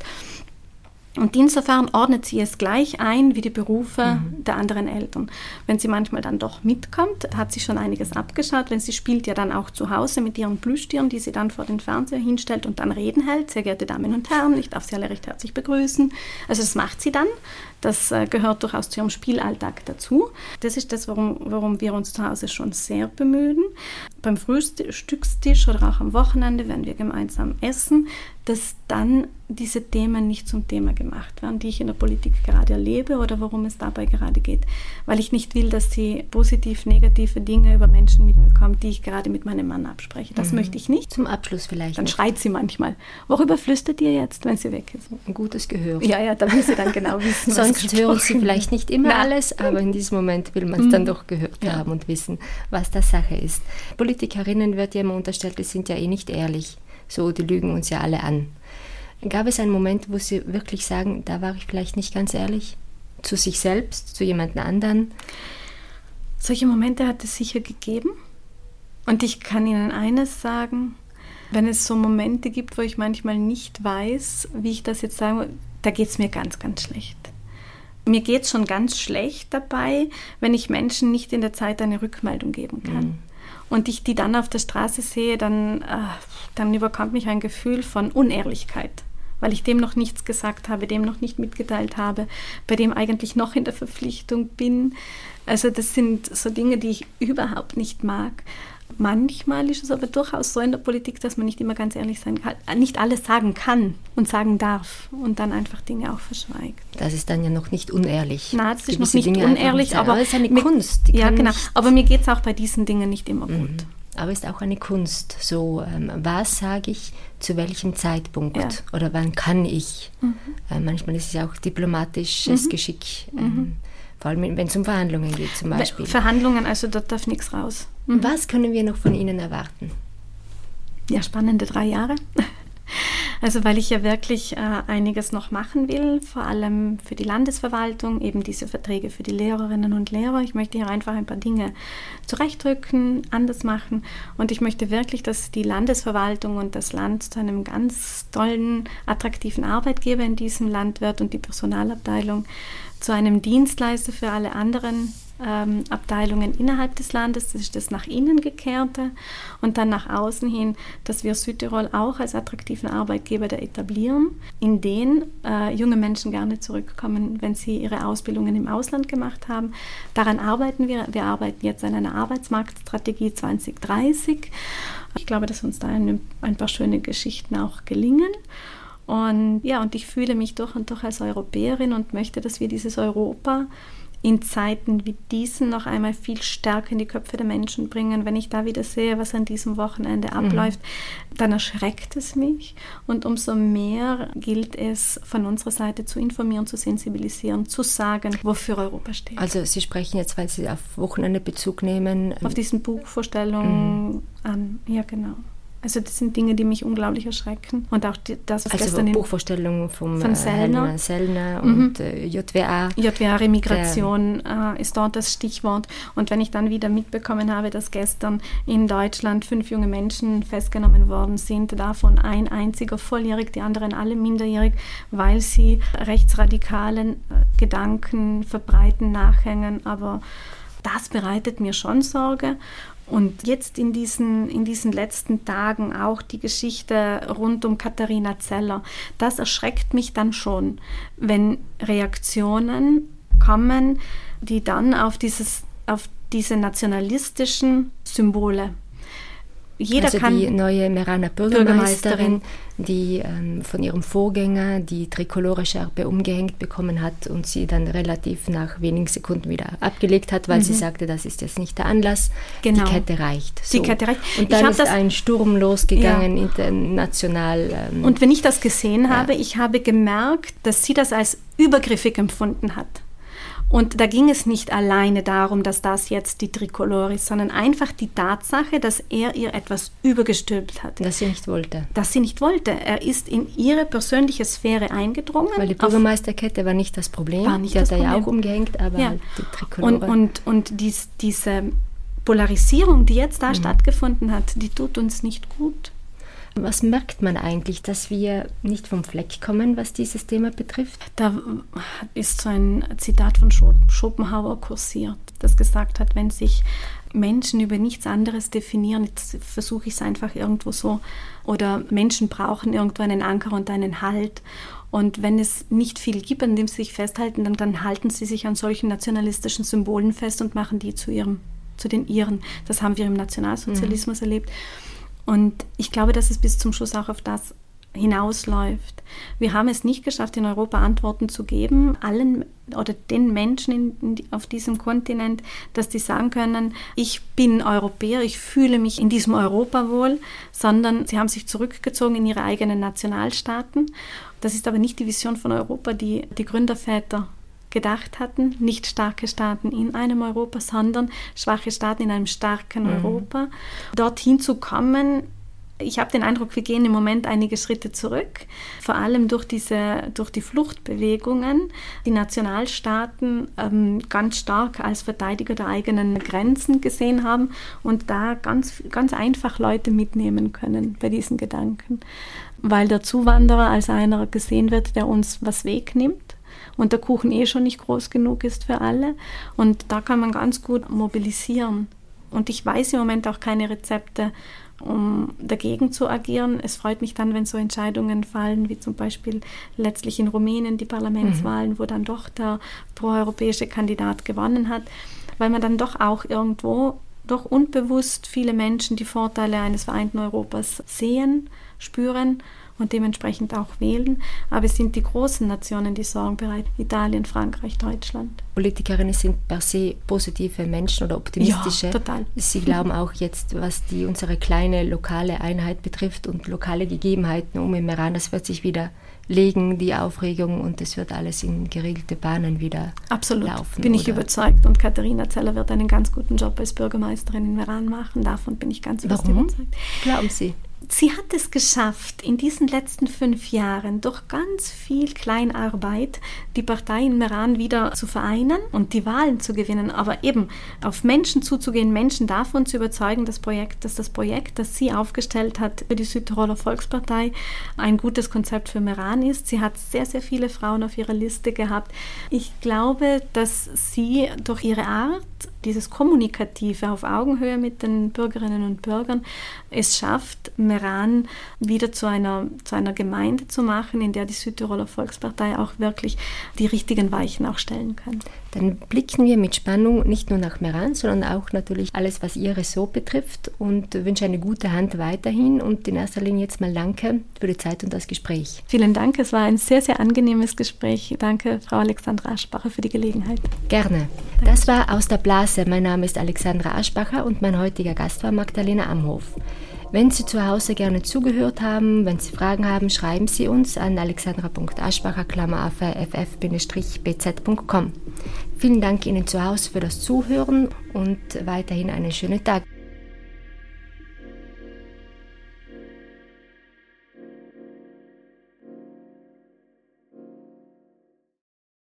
Speaker 1: Und insofern ordnet sie es gleich ein wie die Berufe der anderen Eltern. Wenn sie manchmal dann doch mitkommt, hat sie schon einiges abgeschaut, denn sie spielt ja dann auch zu Hause mit ihren Plüschtieren, die sie dann vor den Fernseher hinstellt und dann Reden hält. Sehr geehrte Damen und Herren, ich darf Sie alle recht herzlich begrüßen. Also das macht sie dann. Das gehört durchaus zu ihrem Spielalltag dazu. Das ist das, worum wir uns zu Hause schon sehr bemühen. Beim Frühstückstisch oder auch am Wochenende, wenn wir gemeinsam essen, dass dann diese Themen nicht zum Thema gemacht werden, die ich in der Politik gerade erlebe oder worum es dabei gerade geht. Weil ich nicht will, dass sie positiv negative Dinge über Menschen mitbekommt, die ich gerade mit meinem Mann abspreche. Das möchte ich nicht.
Speaker 2: Zum Abschluss vielleicht.
Speaker 1: Dann schreit sie manchmal. Worüber flüstert ihr jetzt, wenn sie weg ist?
Speaker 2: Ein gutes Gehör.
Speaker 1: Ja, da will sie dann genau wissen, was
Speaker 2: Sonst hören sie vielleicht nicht immer alles, aber in diesem Moment will man es dann doch gehört haben und wissen, was das Sache ist. Politikerinnen wird ja immer unterstellt, die sind ja nicht ehrlich. So, die lügen uns ja alle an. Gab es einen Moment, wo Sie wirklich sagen, da war ich vielleicht nicht ganz ehrlich? Zu sich selbst, zu jemand anderen?
Speaker 1: Solche Momente hat es sicher gegeben. Und ich kann Ihnen eines sagen, wenn es so Momente gibt, wo ich manchmal nicht weiß, wie ich das jetzt sagen will, da geht es mir ganz, ganz schlecht. Mir geht es schon ganz schlecht dabei, wenn ich Menschen nicht in der Zeit eine Rückmeldung geben kann. Und ich die dann auf der Straße sehe, dann überkommt mich ein Gefühl von Unehrlichkeit, weil ich dem noch nichts gesagt habe, dem noch nicht mitgeteilt habe, bei dem eigentlich noch in der Verpflichtung bin. Also das sind so Dinge, die ich überhaupt nicht mag. Manchmal ist es aber durchaus so in der Politik, dass man nicht immer ganz ehrlich sein kann, nicht alles sagen kann und sagen darf und dann einfach Dinge auch verschweigt.
Speaker 2: Das ist dann ja noch nicht unehrlich.
Speaker 1: Nein, das ist noch nicht Dinge unehrlich, aber
Speaker 2: es ist eine Kunst.
Speaker 1: Ja, genau. Aber mir geht es auch bei diesen Dingen nicht immer gut.
Speaker 2: Aber es ist auch eine Kunst. So, was sage ich zu welchem Zeitpunkt oder wann kann ich? Manchmal ist es ja auch diplomatisches Geschick. Vor allem, wenn es um Verhandlungen geht zum Beispiel.
Speaker 1: Verhandlungen, also dort darf nichts raus.
Speaker 2: Was können wir noch von Ihnen erwarten?
Speaker 1: Ja, spannende 3 Jahre. Also weil ich ja wirklich einiges noch machen will, vor allem für die Landesverwaltung, eben diese Verträge für die Lehrerinnen und Lehrer. Ich möchte hier einfach ein paar Dinge zurechtrücken, anders machen und ich möchte wirklich, dass die Landesverwaltung und das Land zu einem ganz tollen, attraktiven Arbeitgeber in diesem Land wird und die Personalabteilung zu einem Dienstleister für alle anderen Abteilungen innerhalb des Landes, das ist das nach innen gekehrte und dann nach außen hin, dass wir Südtirol auch als attraktiven Arbeitgeber etablieren, in den junge Menschen gerne zurückkommen, wenn sie ihre Ausbildungen im Ausland gemacht haben. Daran arbeiten wir. Wir arbeiten jetzt an einer Arbeitsmarktstrategie 2030. Ich glaube, dass uns da ein paar schöne Geschichten auch gelingen. Und ja, und ich fühle mich durch und durch als Europäerin und möchte, dass wir dieses Europa in Zeiten wie diesen noch einmal viel stärker in die Köpfe der Menschen bringen. Wenn ich da wieder sehe, was an diesem Wochenende abläuft, dann erschreckt es mich. Und umso mehr gilt es, von unserer Seite zu informieren, zu sensibilisieren, zu sagen, wofür Europa steht.
Speaker 2: Also Sie sprechen jetzt, weil Sie auf Wochenende Bezug nehmen.
Speaker 1: Auf diesen Buchvorstellungen an, ja genau. Also das sind Dinge, die mich unglaublich erschrecken. Und auch das, was gestern
Speaker 2: Buchvorstellungen von Sellner und JWA.
Speaker 1: JWA Remigration ist dort das Stichwort. Und wenn ich dann wieder mitbekommen habe, dass gestern in Deutschland 5 junge Menschen festgenommen worden sind, davon ein einziger volljährig, die anderen alle minderjährig, weil sie rechtsradikalen Gedanken verbreiten, nachhängen. Aber das bereitet mir schon Sorge. Und jetzt in diesen letzten Tagen auch die Geschichte rund um Katharina Zeller, das erschreckt mich dann schon, wenn Reaktionen kommen, die dann auf diese nationalistischen Symbole. Jeder
Speaker 2: also
Speaker 1: kann
Speaker 2: die neue Meraner Bürgermeisterin, die von ihrem Vorgänger die Tricolore-Schärpe umgehängt bekommen hat und sie dann relativ nach wenigen Sekunden wieder abgelegt hat, weil sie sagte, das ist jetzt nicht der Anlass. Genau. Die Kette reicht. So.
Speaker 1: Die Kette reicht.
Speaker 2: Und dann ist ein Sturm losgegangen, international.
Speaker 1: Und wenn ich das gesehen habe, ich habe gemerkt, dass sie das als übergriffig empfunden hat. Und da ging es nicht alleine darum, dass das jetzt die Tricolore ist, sondern einfach die Tatsache, dass er ihr etwas übergestülpt hat.
Speaker 2: Dass sie nicht wollte.
Speaker 1: Dass sie nicht wollte. Er ist in ihre persönliche Sphäre eingedrungen.
Speaker 2: Weil die Bürgermeisterkette war nicht das Problem. Die hat er ja auch umgehängt, aber halt die Tricolore.
Speaker 1: Und diese Polarisierung, die jetzt da stattgefunden hat, die tut uns nicht gut.
Speaker 2: Was merkt man eigentlich, dass wir nicht vom Fleck kommen, was dieses Thema betrifft?
Speaker 1: Da ist so ein Zitat von Schopenhauer kursiert, das gesagt hat, wenn sich Menschen über nichts anderes definieren, jetzt versuche ich es einfach irgendwo so, oder Menschen brauchen irgendwo einen Anker und einen Halt. Und wenn es nicht viel gibt, an dem sie sich festhalten, dann halten sie sich an solchen nationalistischen Symbolen fest und machen die zu den ihren. Das haben wir im Nationalsozialismus erlebt. Und ich glaube, dass es bis zum Schluss auch auf das hinausläuft. Wir haben es nicht geschafft, in Europa Antworten zu geben, allen oder den Menschen auf diesem Kontinent, dass die sagen können, ich bin Europäer, ich fühle mich in diesem Europa wohl, sondern sie haben sich zurückgezogen in ihre eigenen Nationalstaaten. Das ist aber nicht die Vision von Europa, die die Gründerväter gedacht hatten, nicht starke Staaten in einem Europa, sondern schwache Staaten in einem starken Europa. Dorthin zu kommen, ich habe den Eindruck, wir gehen im Moment einige Schritte zurück, vor allem durch die Fluchtbewegungen, die Nationalstaaten ganz stark als Verteidiger der eigenen Grenzen gesehen haben und da ganz, ganz einfach Leute mitnehmen können bei diesen Gedanken, weil der Zuwanderer als einer gesehen wird, der uns was wegnimmt. Und der Kuchen schon nicht groß genug ist für alle. Und da kann man ganz gut mobilisieren. Und ich weiß im Moment auch keine Rezepte, um dagegen zu agieren. Es freut mich dann, wenn so Entscheidungen fallen, wie zum Beispiel letztlich in Rumänien die Parlamentswahlen, wo dann doch der proeuropäische Kandidat gewonnen hat, weil man dann doch auch irgendwo, doch unbewusst viele Menschen die Vorteile eines vereinten Europas sehen, spüren und dementsprechend auch wählen. Aber es sind die großen Nationen, die sorgen bereit. Italien, Frankreich, Deutschland.
Speaker 2: Politikerinnen sind per se positive Menschen oder optimistische.
Speaker 1: Ja, total.
Speaker 2: Sie glauben auch jetzt, was unsere kleine lokale Einheit betrifft und lokale Gegebenheiten im Iran, das wird sich wieder legen, die Aufregung, und es wird alles in geregelte Bahnen wieder
Speaker 1: Absolut.
Speaker 2: Laufen.
Speaker 1: Bin ich überzeugt. Und Katharina Zeller wird einen ganz guten Job als Bürgermeisterin in Iran machen. Davon bin ich ganz überzeugt.
Speaker 2: Glauben Sie?
Speaker 1: Sie hat es geschafft, in diesen letzten 5 Jahren durch ganz viel Kleinarbeit die Partei in Iran wieder zu vereinen und die Wahlen zu gewinnen. Aber eben auf Menschen zuzugehen, Menschen davon zu überzeugen, dass das Projekt, das sie aufgestellt hat für die Südtiroler Volkspartei, ein gutes Konzept für Iran ist. Sie hat sehr, sehr viele Frauen auf ihrer Liste gehabt. Ich glaube, dass sie durch ihre Art, dieses Kommunikative auf Augenhöhe mit den Bürgerinnen und Bürgern, es schafft, Iran wieder zu einer Gemeinde zu machen, in der die Südtiroler Volkspartei auch wirklich die richtigen Weichen auch stellen kann.
Speaker 2: Dann blicken wir mit Spannung nicht nur nach Meran, sondern auch natürlich alles, was Ihr Ressort betrifft, und wünsche eine gute Hand weiterhin und in erster Linie jetzt mal danke für die Zeit und das Gespräch.
Speaker 1: Vielen Dank, es war ein sehr, sehr angenehmes Gespräch. Danke, Frau Alexandra Aschbacher, für die Gelegenheit.
Speaker 2: Gerne. Das war Aus der Blase. Mein Name ist Alexandra Aschbacher und mein heutiger Gast war Magdalena Amhof. Wenn Sie zu Hause gerne zugehört haben, wenn Sie Fragen haben, schreiben Sie uns an alexandra.aschbacher@ff-bz.com. Vielen Dank Ihnen zu Hause für das Zuhören und weiterhin einen schönen Tag.